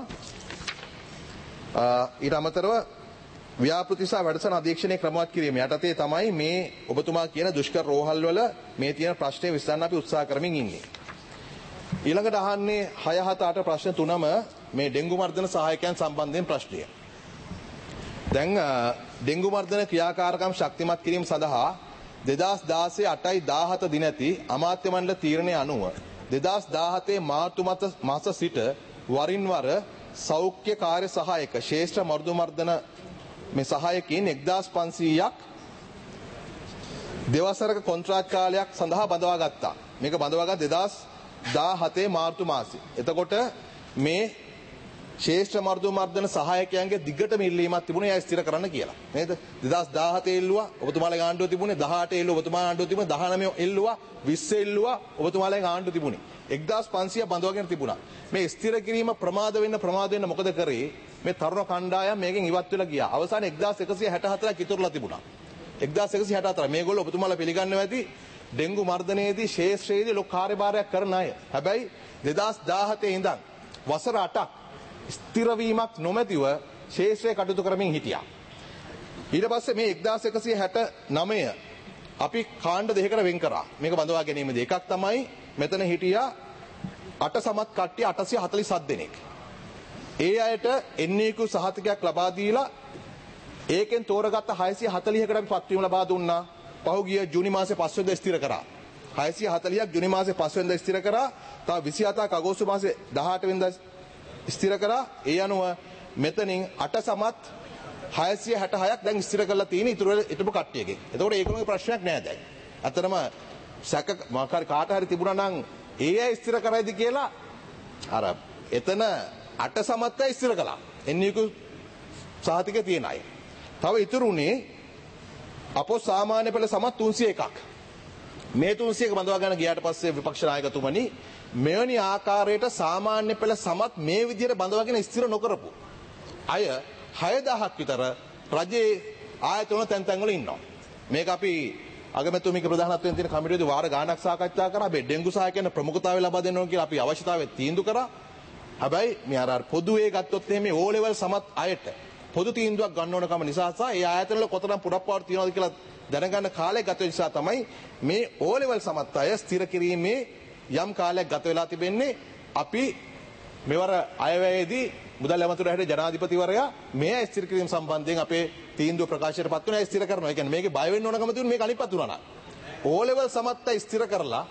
ඊට අමතරව ව්‍යාපෘති සහ වැඩසටහන අධීක්ෂණය ක්‍රමවත් කිරීම යටතේ තමයි මේ ඔබතුමා කියන දුෂ්කර රෝහල් වල මේ තියෙන ප්‍රශ්නේ විසඳන්න අපි උත්සාහ කරමින් ඉන්නේ. ඊළඟට අහන්නේ හය හත අට ප්‍රශ්න තුනම මේ ඩෙන්ගු මර්ධන සහායකයන් සම්බන්ධයෙන් ප්‍රශ්නය. දැන් ඩෙන්ගු මර්ධන ක්‍රියාකාරකම් ශක්තිමත් කිරීම සඳහා දෙදාස් දාසය අටයි දාහත දින ඇති අමාත්‍ය මණ්ඩල තීරණය අනුව දෙදාස් දාහතේ මාර්තු මාස සිට වරින් වර සෞඛ්‍ය කාර්ය සහායක ශේෂ්ඨ මර්ධු මර්ධන මේ සහායකයින් එක්දාස් පන්සීයක් දෙවසරක කොන්ත්‍රාත් කාලයක් සඳහා බඳවා ගත්තා. මේක බඳවාගත් දෙදාස් දාහතේ මාර්තු මාසේ. එතකොට මේ ශේෂ්ඨ මර්ධු මර්ධන සහායකයන්ගේ දිගටම ඉල්ලීමක් තිබුණේ එයා ස්ථිර කරන්න කියලා. නේද? දෙදාස් දාහතේ ඉල්ලුවා ඔබතුමාලගේ ආණ්ඩුව තිබුණේ දහඅට ඉල්ලුවා ඔබතුමාගේ ආණ්ඩුව තිබුණේ දහනවය ඉල්ලුවා විස්ස ඉල්ලුවා ඔබතුමාලගේ ආණ්ඩුව තිබුණේ එක්දාස් පන්සීය බඳවාගෙන තිබුණා. මේ ස්ථිර කිරීම ප්‍රමාද වෙන්න ප්‍රමාද වෙන්න මොකද කරේ? මේ තරුණ කණ්ඩායම් මේකෙන් ඉවත් වෙලා ගියා. අවසානයේ එක්දාස් එකසිය හැට හතරක් ඉතුරුලා තිබුණා. එක්දාස් එකසිය හැට හතර මේගොල්ලෝ ඔබතුමාලා පිළිගන්නව ඇති ඩෙන්ගු මර්ධනයේදී ශේෂ්ත්‍රයේදී ලොකු කාර්යභාරයක් කරන අය. හැබැයි දෙදාස් දාහතේ ඉඳන් වසර අටක් ස්ථිර වීමක් නොමැතිව ශේෂ්ත්‍රයේ කටයුතු කරමින් හිටියා. ඊට පස්සේ මේ එක්දාස් එකසිය හැට නවය අපි කාණ්ඩ දෙකකට වෙන් කරා. මේක බඳවා ගැනීමේදී එකක් තමයි මෙතන හිටියා අට සමත් කට්ටිය අටසිය හතළිස් හත් දෙනෙක්. ඒ අයට එන් ඒ කියු සහතිකයක් ලබා දීලා ඒකෙන් තෝරගත්ත හයසිය හතළිහකට අපි පත්වීම ලබා දුන්නා. පහුගිය ජූනි මාසේ පහ වෙනිදා ස්ථිර කරා. හයසිය හතළිහක් ජූනි මාසේ පහ වෙනිදා ස්ථිර කරා. තව විසි හතක් අගෝස්තු මාසේ දහඅට වෙනිදා ස්ථිර කරා. ඒ අනුව මෙතනින් අට සමත් හයසිය හැට හයක් දැන් ස්ථිර කරලා තියෙන ඉතුරු ඉතුරු කට්ටියගේ. එතකොට ඒකමගේ ප්‍රශ්නයක් නෑ දැන්. අතරම සැක මාකාරී කාට හරි තිබුණා නම් ඒ අය ස්ථිර කරයිද කියලා අර එතන අට සමත්ය ස්ථිර කළා. එන්නේකු සහතිකේ තියෙන අය. තව ඉතුරුනේ අපෝ සාමාන්‍ය පෙළ සමත් තුන්සිය එකක්. මේ තුන්සිය එක බඳවා ගන්න ගියාට පස්සේ විපක්ෂ නායකතුමනි මෙවැනි ආකාරයට සාමාන්‍ය පෙළ සමත් මේ විදිහට බඳවාගෙන ස්ථිර නොකරපු අය හය දහසක් විතර රජයේ ආයතන තැන් තැන් වල ඉන්නවා. මේක අපි අගමැතිතුමීගේ ප්‍රධානත්වයෙන් තියෙන කමිටුවේදී වාර ගාණක් සාකච්ඡා කරා. මේ ඩෙන්ගු සහායකයන් ප්‍රමුඛතාවය ලබා දෙන්න ඕන කියලා අපි අවශ්‍යතාවය තීන්දුව කරා. හැබැයි මේ අර පොදුවේ ගත්තොත් එහෙම ඕ ලෙවල් සමත් අයට පොදු තීන්දුවක් ගන්න ඕන කම නිසා සහ ඒ ආයතන වල කොතරම් පුරප්පාඩු තියනවද කියලා දැනගන්න කාලය ගත වෙන නිසා තමයි මේ ඕ ලෙවල් සමත් අය ස්ථිර කිරීමේ යම් කාලයක් ගත වෙලා තිබෙන්නේ. අපි මෙවර අයවැයේදී මුදල් ඇමතුරු හැටියට ජනාධිපතිවරයා මේ ස්ථිර කිරීම සම්බන්ධයෙන් අපේ තීන්දුව ප්‍රකාශයට පත් වෙනවා. ස්ථිර කරනවා. ඒ කියන්නේ මේකේ බය වෙන්න ඕන කම තිබුණේ මේක අනිත් පැත්ත උනා නා. ඕ ලෙවල් සමත් අය ස්ථිර කරලා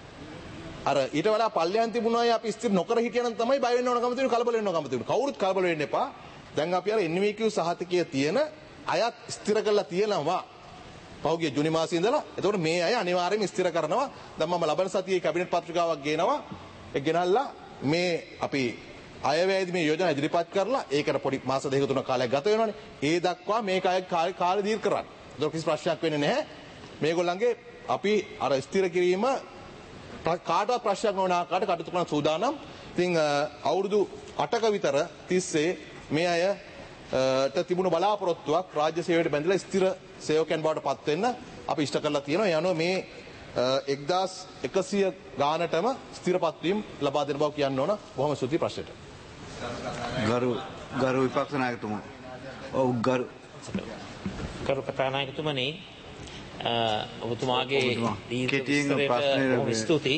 අර ඊට වඩා පල්ලෙයන් තිබුණා අය අපි ස්ථිර නොකර හිටියනම් තමයි බය වෙන්න ඕන කම තිබුණේ. කලබල වෙන්න ඕන කම තිබුණේ. කවුරුත් කලබල වෙන්න එපා. දැන් අපි අර එන් වී කියු සහතිකයේ තියෙන අයත් ස්ථිර කරලා තියෙනවා. පහුගිය ජූනි මාසයේ ඉඳලා. එතකොට මේ අය අනිවාර්යයෙන්ම ස්ථිර කරනවා. දැන් මම ලබන සතියේ කැබිනට් පත්‍රිකාවක් ගේනවා. ඒක ගෙනල්ලා මේ අපි අයවැයේදී මේ යෝජනා ඉදිරිපත් කරලා ඒකට පොඩි මාස දෙක තුනක කාලයක් ගත වෙනවනේ. ඒ දක්වා මේක අය කාලය දීර්ඝ කරන්න. ඒක කිසි ප්‍රශ්නයක් වෙන්නේ නැහැ. මේගොල්ලන්ගේ අපි අර ස්ථිර කිරීම කාටවත් ප්‍රශ්නයක් නොවන ආකාරයට කටයුතු කරන සූදානම්. ඉතින් අවුරුදු අටක විතර තිස්සේ මේ අයට තිබුණු බලාපොරොත්තුවක් රාජ්‍ය සේවයට බැඳලා ස්ථිර සේවකයන් බවට පත් වෙන්න අපි ඉෂ්ට කරලා තියෙනවා. ඒ අනුව මේ එක්දාස් එකසිය ගානටම ස්ථිරපත් වීම ලබා දෙන බව කියන්න ඕන. බොහොම ස්තුතියි ප්‍රශ්නෙට. ගරු ගරු විපක්ෂ නායකතුමා. ඔව් ගරු ගරු කතානායකතුමනි ඔබතුමාගේ කෙටියෙන් ප්‍රශ්නේ ස්තුතියි.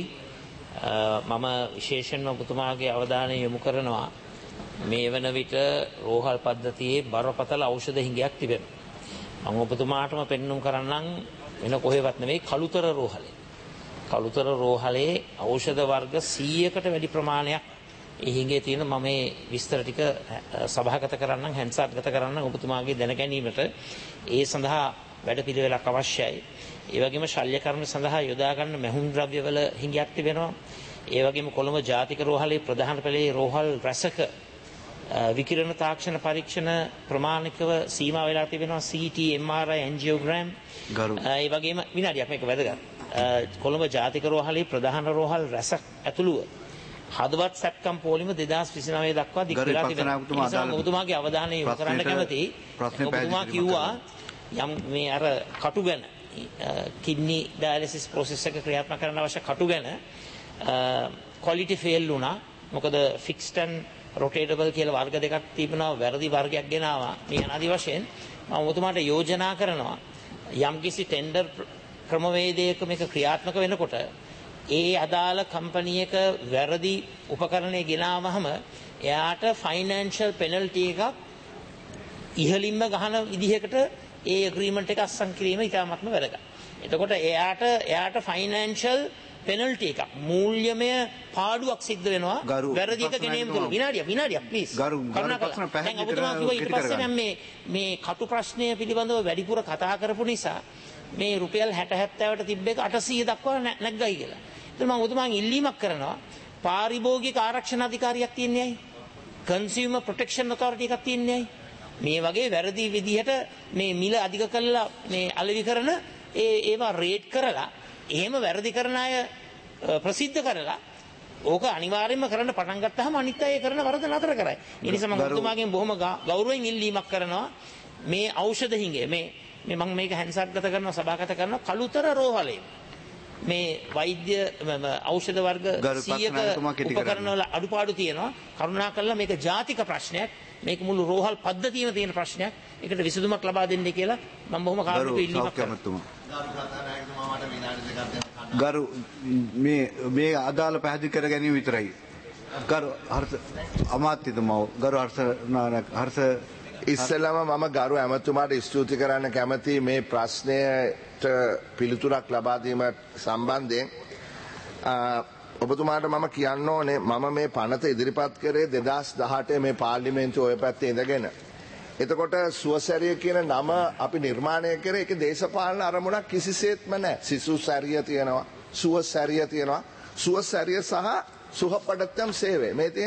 මම විශේෂයෙන්ම ඔබතුමාගේ අවධානය යොමු කරනවා මේ වන විට රෝහල් පද්ධතියේ බරපතල ඖෂධ හිඟයක් තිබෙනවා. මම ඔබතුමාටම පෙන්눔 කරන්නම් වෙන කොහෙවත් නෙවෙයි කළුතර රෝහලේ. කළුතර රෝහලේ ඖෂධ වර්ග සීයකට වැඩි ප්‍රමාණයක් ඒ හිඟේ තියෙන මම මේ විස්තර ටික සභාගත කරන්නම් හැන්සාත්ගත කරන්නම් ඔබතුමාගේ දැන ගැනීමට. ඒ සඳහා වැඩපිළිවෙලක් අවශ්‍යයි. ඒ වගේම ශල්‍ය කර්ම සඳහා යොදා ගන්න මැහුම් ද්‍රව්‍යවල හිඟයක් තිබෙනවා. ඒ වගේම කොළඹ ජාතික රෝහලේ ප්‍රධාන පෙළේ රෝහල් රැසක විකිරණ තාක්ෂණ පරීක්ෂණ ප්‍රමාණිකව සීමා වෙලා තිබෙනවා. සී ටී එම් ආර් ආයි ඇන්ජියෝග්‍රෑම් ඒ වගේම විනාඩියක් මේක වැදගත්. කොළඹ ජාතික රෝහලේ ප්‍රධාන රෝහල් රැසක් ඇතුළුව හදවත් සැප්කම් පොලිම දෙදාස් විසිනවය දක්වා දික් වෙලා තිබෙනවා. ඔබතුමාගේ අවධානය යොමු කරන්න කැමතියි. ඔබතුමා කිව්වා යම් මේ අර කටු ගැන කිඩ්නි ඩයලිසිස් ප්‍රොසෙස් එක ක්‍රියාත්මක කරන්න අවශ්‍ය කටු ගැන ක්වොලිටි ෆේල් වුණා. මොකද ෆික්ස්ඩ් ඇන්ඩ් රොටේටබල් කියලා වර්ග දෙකක් තිබෙනවා. වැරදි වර්ගයක් ගෙනාවා. මේ අනාදි වශයෙන් මම ඔබතුමාට යෝජනා කරනවා යම්කිසි ටෙන්ඩර් ක්‍රමවේදයක මේක ක්‍රියාත්මක වෙනකොට ඒ අදාළ කම්පැනි එක වැරදි උපකරණය ගෙනාවහම එයාට ෆයිනෑන්ෂල් පෙනල්ටි එකක් ඉහළින්ම ගහන විදිහකට ඒ ඇග්‍රීමන්ට් එක අත්සන් කිරීම ඉතාමත්ම වැදගත්. එතකොට එයාට එයාට ෆයිනෑන්ෂල් පෙනල්ටි එකක් මූල්‍යමය පාඩුවක් සිද්ධ වෙනවා වැරදි එක ගෙනීම තුළ. විනාඩියක් විනාඩියක් ප්ලීස්. කරුණාකරලා. දැන් ඔබතුමා කිව්වා ඊට පස්සේ නම් මේ මේ කටු ප්‍රශ්නය පිළිබඳව වැඩිපුර කතා කරපු නිසා මේ රුපියල් හැට හැත්තෑවට තිබ්බ එක අටසීය දක්වා නැග්ගයි කියලා. එතන මම ඔබතුමාගෙන් ඉල්ලීමක් කරනවා පාරිභෝගික ආරක්ෂණ අධිකාරියක් තියන්නේ ඇයි? කන්සියුමර් ප්‍රොටෙක්ෂන් ඔතොරිටි එකක් තියන්නේ ඇයි? මේ වගේ වැරදි විදිහට මේ මිල අධික කළා මේ අලෙවි කරන ඒ ඒවා රේට් කරලා එහෙම වැරදි කරන අය ප්‍රසිද්ධ කරලා ඕක අනිවාර්යයෙන්ම කරන්න පටන් ගත්තාම අනිත් අය කරන වරද නතර කරයි. ඒ නිසා මම ඔබතුමාගෙන් බොහොම ගෞරවයෙන් ඉල්ලීමක් කරනවා මේ ඖෂධ හිඟේ මේ මේ මම මේක හැන්සත්ගත කරනවා සභාගත කරනවා කළුතර රෝහලේ මේ වෛද්‍ය ඖෂධ වර්ග සීයක උපකරණ වල අඩුපාඩු තියෙනවා. කරුණාකරලා මේක ජාතික ප්‍රශ්නයක්. මේක මුළු රෝහල් පද්ධතියම තියෙන ප්‍රශ්නයක්. ඒකට විසඳුමක් ලබා දෙන්න කියලා මම බොහොම කාර්මික ඉල්ලීමක් කරනවා. ගරු මේ මේ අදාළ පැහැදිලි කර ගැනීම විතරයි. ගරු හර්ෂ අමාත්‍යතුමා ගරු හර්ෂ හර්ෂ ඉස්සෙල්ලාම මම ගරු ඇමතුමාට ස්තුති කරන්න කැමතියි මේ ප්‍රශ්නයට පිළිතුරක් ලබා දීම සම්බන්ධයෙන්. ඔබතුමාට මම කියන්න ඕනේ මම මේ පනත ඉදිරිපත් කරේ දෙදාස් දහඅටේ මේ පාර්ලිමේන්තුවේ ඔය පැත්තේ ඉඳගෙන. එතකොට සුවසැරිය කියන නම අපි නිර්මාණය කරේ ඒක දේශපාලන අරමුණක් කිසිසේත්ම නැහැ. සිසු සැරිය තියෙනවා, සුවසැරිය තියෙනවා, සුවසැරිය සහ සුහපඩත්තම් සේවය. මේ තියෙන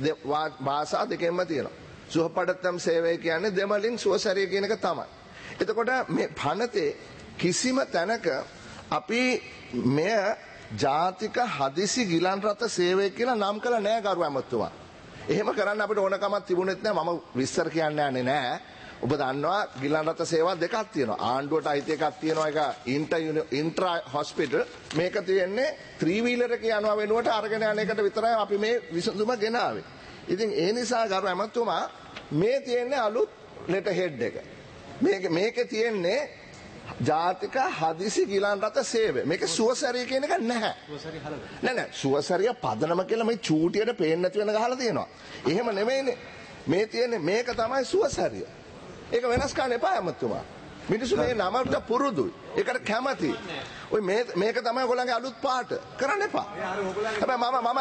භාෂා දෙකෙන්ම තියෙනවා. සුහපඩත්තම් සේවය කියන්නේ දෙමළින් සුවසැරිය කියන එක තමයි. එතකොට මේ පනතේ කිසිම තැනක අපි මෙය ජාතික හදිසි ගිලන් රථ සේවය කියලා නම් කළ නෑ ගරු ඇමතුමා. එහෙම කරන්න අපිට ඕනකමක් තිබුණෙත් නෑ. මම විස්තර කියන්න යන්නේ නෑ. ඔබ දන්නවා ගිලන් රථ සේවා දෙකක් තියෙනවා. ආණ්ඩුවට අයිති එකක් තියෙනවා ඒක ඉන්ටර් ඉන්ට්‍රා හොස්පිටල්. මේක තියෙන්නේ ත්‍රී වීලර් එක යනවා වෙනුවට අරගෙන යන එකට විතරයි අපි මේ විසඳුම ගෙනාවේ. ඉතින් ඒ නිසා ගරු ඇමතුමා මේ තියෙන්නේ අලුත් ලෙටර් හෙඩ් එක. මේක මේකේ තියෙන්නේ ජාතික හදිසි ගිලන් රථ සේවය. මේක සුවසැරිය කියන එක නැහැ. සුවසැරිය හලද? නෑ නෑ සුවසැරිය පදනම කියලා මේ චූටියට පේන්නේ නැති වෙන ගහලා තියෙනවා. එහෙම නෙමෙයිනේ. මේ තියෙන්නේ මේක තමයි සුවසැරිය. ඒක වෙනස් කරන්න එපා ඇමතුමා. මිනිස්සු මේ නමට පුරුදුයි. ඒකට කැමති. ඔය මේ මේක තමයි ඔයගොල්ලන්ගේ අලුත් පාට. කරන්න එපා. හැබැයි මම මම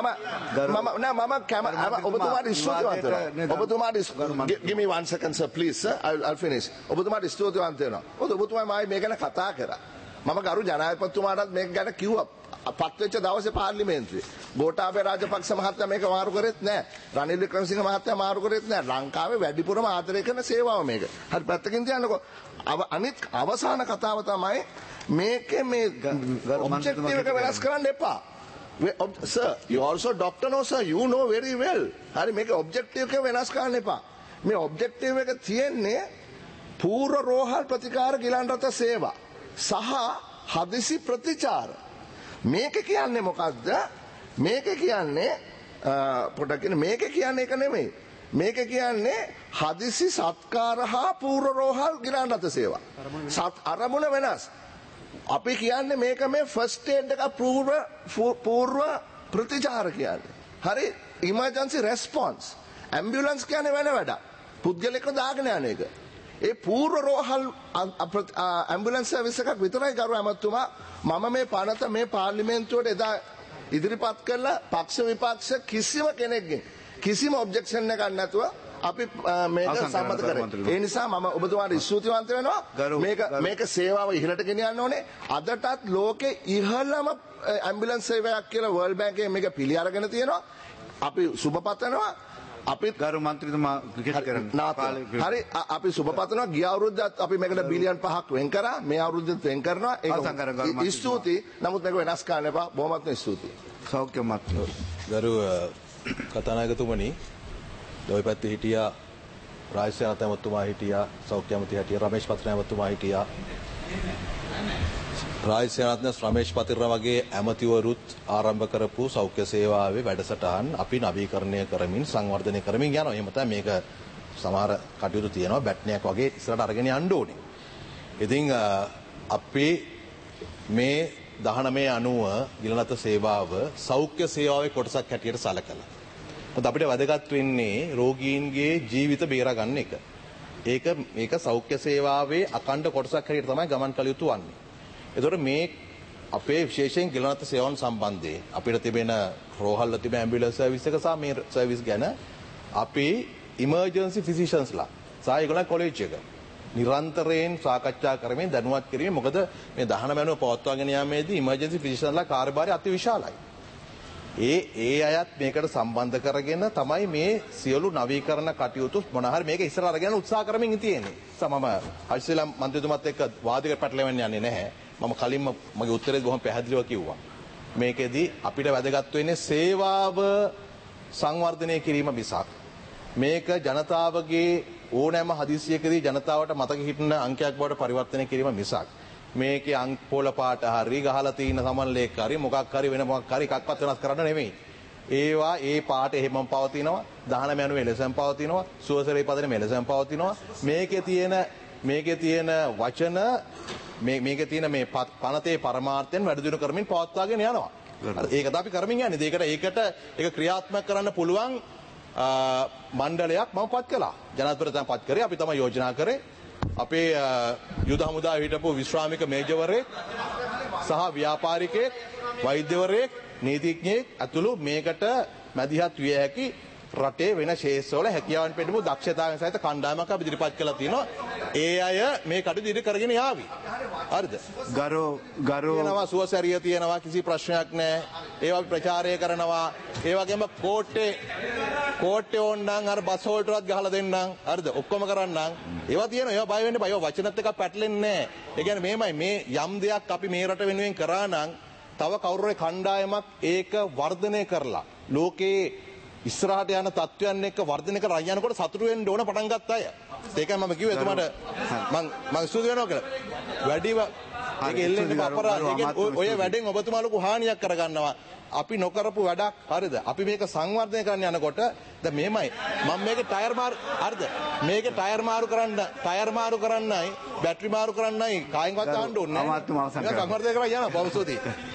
මම මම නෑ මම කැමති ඔබතුමාට ස්තුතිවන්ත වෙනවා. ඔබතුමාට give me one second sir please sir I'll I'll finish. ඔබතුමාට ස්තුතිවන්ත වෙනවා. මොකද ඔබතුමා මායි මේ ගැන කතා කරා. මම ගරු ජනාධිපතිතුමාටත් මේක ගැන කිව්වා. පත්වෙච්ච දවසේ පාර්ලිමේන්තුවේ ගෝඨාභය රාජපක්ෂ මහත්තයා මේක මාරු කරෙත් නැහැ. රනිල් වික්‍රමසිංහ මහත්තයා මාරු කරෙත් නැහැ. ලංකාවේ වැඩිපුරම ආදරය කරන සේවාව මේක. හරි පැත්තකින් තියන්නකෝ. අනිත් අවසාන කතාව තමයි මේකේ මේ ඔබ්ජෙක්ටිව් එක වෙනස් කරන්න එපා. Sir, you also doctor no sir, you know very well. හරි මේක ඔබ්ජෙක්ටිව් එක වෙනස් කරන්න එපා. මේ ඔබ්ජෙක්ටිව් එක තියෙන්නේ පූර්ව රෝහල් ප්‍රතිකාර ගිලන් රථ සේවා සහ හදිසි ප්‍රතිචාර. මේක කියන්නේ මොකක්ද? මේක කියන්නේ පොඩක් කියන්නේ මේක කියන්නේ එක නෙමෙයි. මේක කියන්නේ හදිසි සත්කාර හා පූර්ව රෝහල් ගිලන් රථ සේවා. සත් අරමුණ වෙනස්. අපි කියන්නේ මේක මේ ෆස්ට් ඒඩ් එක පූර්ව පූර්ව ප්‍රතිචාර කියන්නේ. හරි ඉමර්ජන්සි රෙස්පොන්ස්. ඇම්බියුලන්ස් කියන්නේ වෙන වැඩක්. පුද්ගලිකව දාගෙන යන එක. ඒ පූර්ව රෝහල් ඇම්බුලන්ස් සර්විස් එකක් විතරයි ගරු ඇමතුමා මම මේ පනත මේ පාර්ලිමේන්තුවට එදා ඉදිරිපත් කළා පක්ෂ විපක්ෂ කිසිම කෙනෙක්ගෙන් කිසිම ඔබ්ජෙක්ෂන් එකක් නැතුව අපි මේක සම්මත කරේ. ඒ නිසා මම ඔබතුමාට ස්තුතිවන්ත වෙනවා. මේක මේක සේවාව ඉහළට ගෙනියන්න ඕනේ. අදටත් ලෝකේ ඉහළම ඇම්බියුලන්ස් සේවයක් කියලා වර්ල්ඩ් බැංක් එකේ මේක පිළි අරගෙන තියෙනවා. අපි සුබපතනවා. අපි ගරු මන්ත්‍රීතුමා ක්‍රිකට් කරන හරි අපි සුබපතනවා. ගිය අවුරුද්දත් අපි මේකට බිලියන් පහක් වෙන් කරා. මේ අවුරුද්දෙත් වෙන් කරනවා. ඒක ස්තුතියි. නමුත් මේක වෙනස් කරන්න එපා. බොහොමත්ම ස්තුතියි. සෞඛ්‍ය මන්ත්‍රී ගරු කතානායකතුමනි, ඔය පැත්තේ හිටියා රාජ්‍යසේනාධිපති ඇමතුමා හිටියා, සෞඛ්‍ය ඇමති හිටියා, රමේෂ් පත්‍ර ඇමතුමා හිටියා. රාජ්‍යසේනාධිපති රමේෂ් පත්‍ර වගේ ඇමතිවරුත් ආරම්භ කරපු සෞඛ්‍ය සේවාවේ වැඩසටහන් අපි නවීකරණය කරමින් සංවර්ධනය කරමින් යනවා. එහෙම තමයි මේක සමහර කටයුතු තියෙනවා බැට්නියක් වගේ ඉස්සරහට අරගෙන යන්න ඕනේ. ඉතින් අපි මේ දහනවය අනුව ගිලනත සේවාව සෞඛ්‍ය සේවාවේ කොටසක් හැටියට සැලකලා. මොකද අපිට වැදගත් වෙන්නේ රෝගීන්ගේ ජීවිත බේරා ගන්න එක. ඒක මේක සෞඛ්‍ය සේවාවේ අඛණ්ඩ කොටසක් හැටියට තමයි ගමන් කළ යුතු වන්නේ. ඒතකොට මේ අපේ විශේෂයෙන් ගිලනත සේවාවන් සම්බන්ධයෙන් අපිට තිබෙන රෝහල්ල තිබෙන ඇම්බියුලන්ස් සර්විස් එක සහ මේ සර්විස් ගැන අපි ඉමර්ජන්සි ෆිසිෂියන්ස්ලා සහ ඒගොල්ලන් කොලෙජ් එක නිරන්තරයෙන් සාකච්ඡා කරමින් දැනුවත් කිරීම. මොකද මේ දහනවය අනුව පවත්වාගෙන යාමේදී ඉමර්ජන්සි ෆිසිෂියන්ලා කාර්යභාරය අති විශාලයි. ඒ ඒ අයත් මේකට සම්බන්ධ කරගෙන තමයි මේ සියලු නවීකරණ කටයුතු මොන හරි මේක ඉස්සර අරගෙන උත්සාහ කරමින් තියෙන්නේ. මම හර්ෂිලා මන්ත්‍රීතුමත් එක්ක වාදික පැටලෙන්න යන්නේ නැහැ. මම කලින්ම මගේ උත්තරේ බොහොම පැහැදිලිව කිව්වා. මේකෙදි අපිට වැදගත් වෙන්නේ සේවාව සංවර්ධනය කිරීම මිසක් මේක ජනතාවගේ ඕනෑම හදිසියකදී ජනතාවට මතක හිටින අංකයක් බවට පරිවර්තනය කිරීම මිසක් මේකේ අංක පොළ පාට හරි ගහලා තියෙන සමන්ලේඛ හරි මොකක් හරි වෙන මොකක් හරි එකක්වත් වෙනස් කරන්න නෙමෙයි. ඒවා ඒ පාට එහෙමම පවතිනවා. දහනවය අනුව එලෙසම පවතිනවා. සුවසරේ පදනම එලෙසම පවතිනවා. මේකේ තියෙන මේකේ තියෙන වචන මේ මේකේ තියෙන මේ පනතේ පරමාර්ථයෙන් වැඩ දියුණු කරමින් පවත්වාගෙන යනවා. ඒක තමයි කරමින් යන්නේ. ඒකට ඒකට ඒක ක්‍රියාත්මක කරන්න පුළුවන් මණ්ඩලයක් මම පත් කළා. ජනාධිපති තමයි පත් කරේ. අපි තමයි යෝජනා කරේ. අපේ යුද හමුදාවේ හිටපු විශ්‍රාමික මේජවරයෙක් සහ ව්‍යාපාරිකයෙක්, වෛද්‍යවරයෙක්, නීතිඥයෙක් ඇතුළු මේකට මැදිහත් විය හැකි රටේ වෙන ශේෂ්ත්‍රවල හැකියාවන් පෙන්නපු දක්ෂතාවයන් සහිත කණ්ඩායමක් අපි ඉදිරිපත් කළා තියෙනවා. ඒ අය මේ කටයුතු ඉදිරි කරගෙන යාවි. හරිද? ගරු ගරු තියෙනවා සුවසැරිය තියෙනවා කිසි ප්‍රශ්නයක් නැහැ. ඒවා අපි ප්‍රචාරය කරනවා. ඒ වගේම කෝට්ටේ කෝට්ටේ ඕන්නම් අර බස් හෝල්ටරත් ගහලා දෙන්නම්. හරිද? ඔක්කොම කරන්නම්. ඒවා තියෙනවා. ඒවා බය වෙන්න බය. ඒවා වචනත් එක්ක පැටලෙන්නේ නැහැ. ඒ කියන්නේ මේමයි මේ යම් දෙයක් අපි මේ රට වෙනුවෙන් කරා නම් තව කවුරුරේ කණ්ඩායමක් ඒක වර්ධනය කරලා ලෝකේ ඉස්සරහට යන තත්ත්වයන් එක්ක වර්ධනය කරලා යනකොට සතුටු වෙන්න ඕන පටන් ගත්ත අය. ඒකයි මම කිව්වේ එතුමාට මම මම ස්තුති වෙනවා කියලා. වැඩිව ඒක එල්ලෙන්න අපරාධ. ඔය වැඩෙන් ඔබතුමා ලොකු හානියක් කරගන්නවා. අපි නොකරපු වැඩක් හරිද? අපි මේක සංවර්ධනය කරන්න යනකොට දැන් මෙහෙමයි මම මේකේ ටයර් මාරු හරිද? මේකේ ටයර් මාරු කරන්න ටයර් මාරු කරන්නයි බැටරි මාරු කරන්නයි කායින්වත් දාන්න ඕනේ නැහැ. සංවර්ධනය කරලා යනවා. බොහොම ස්තුතියි.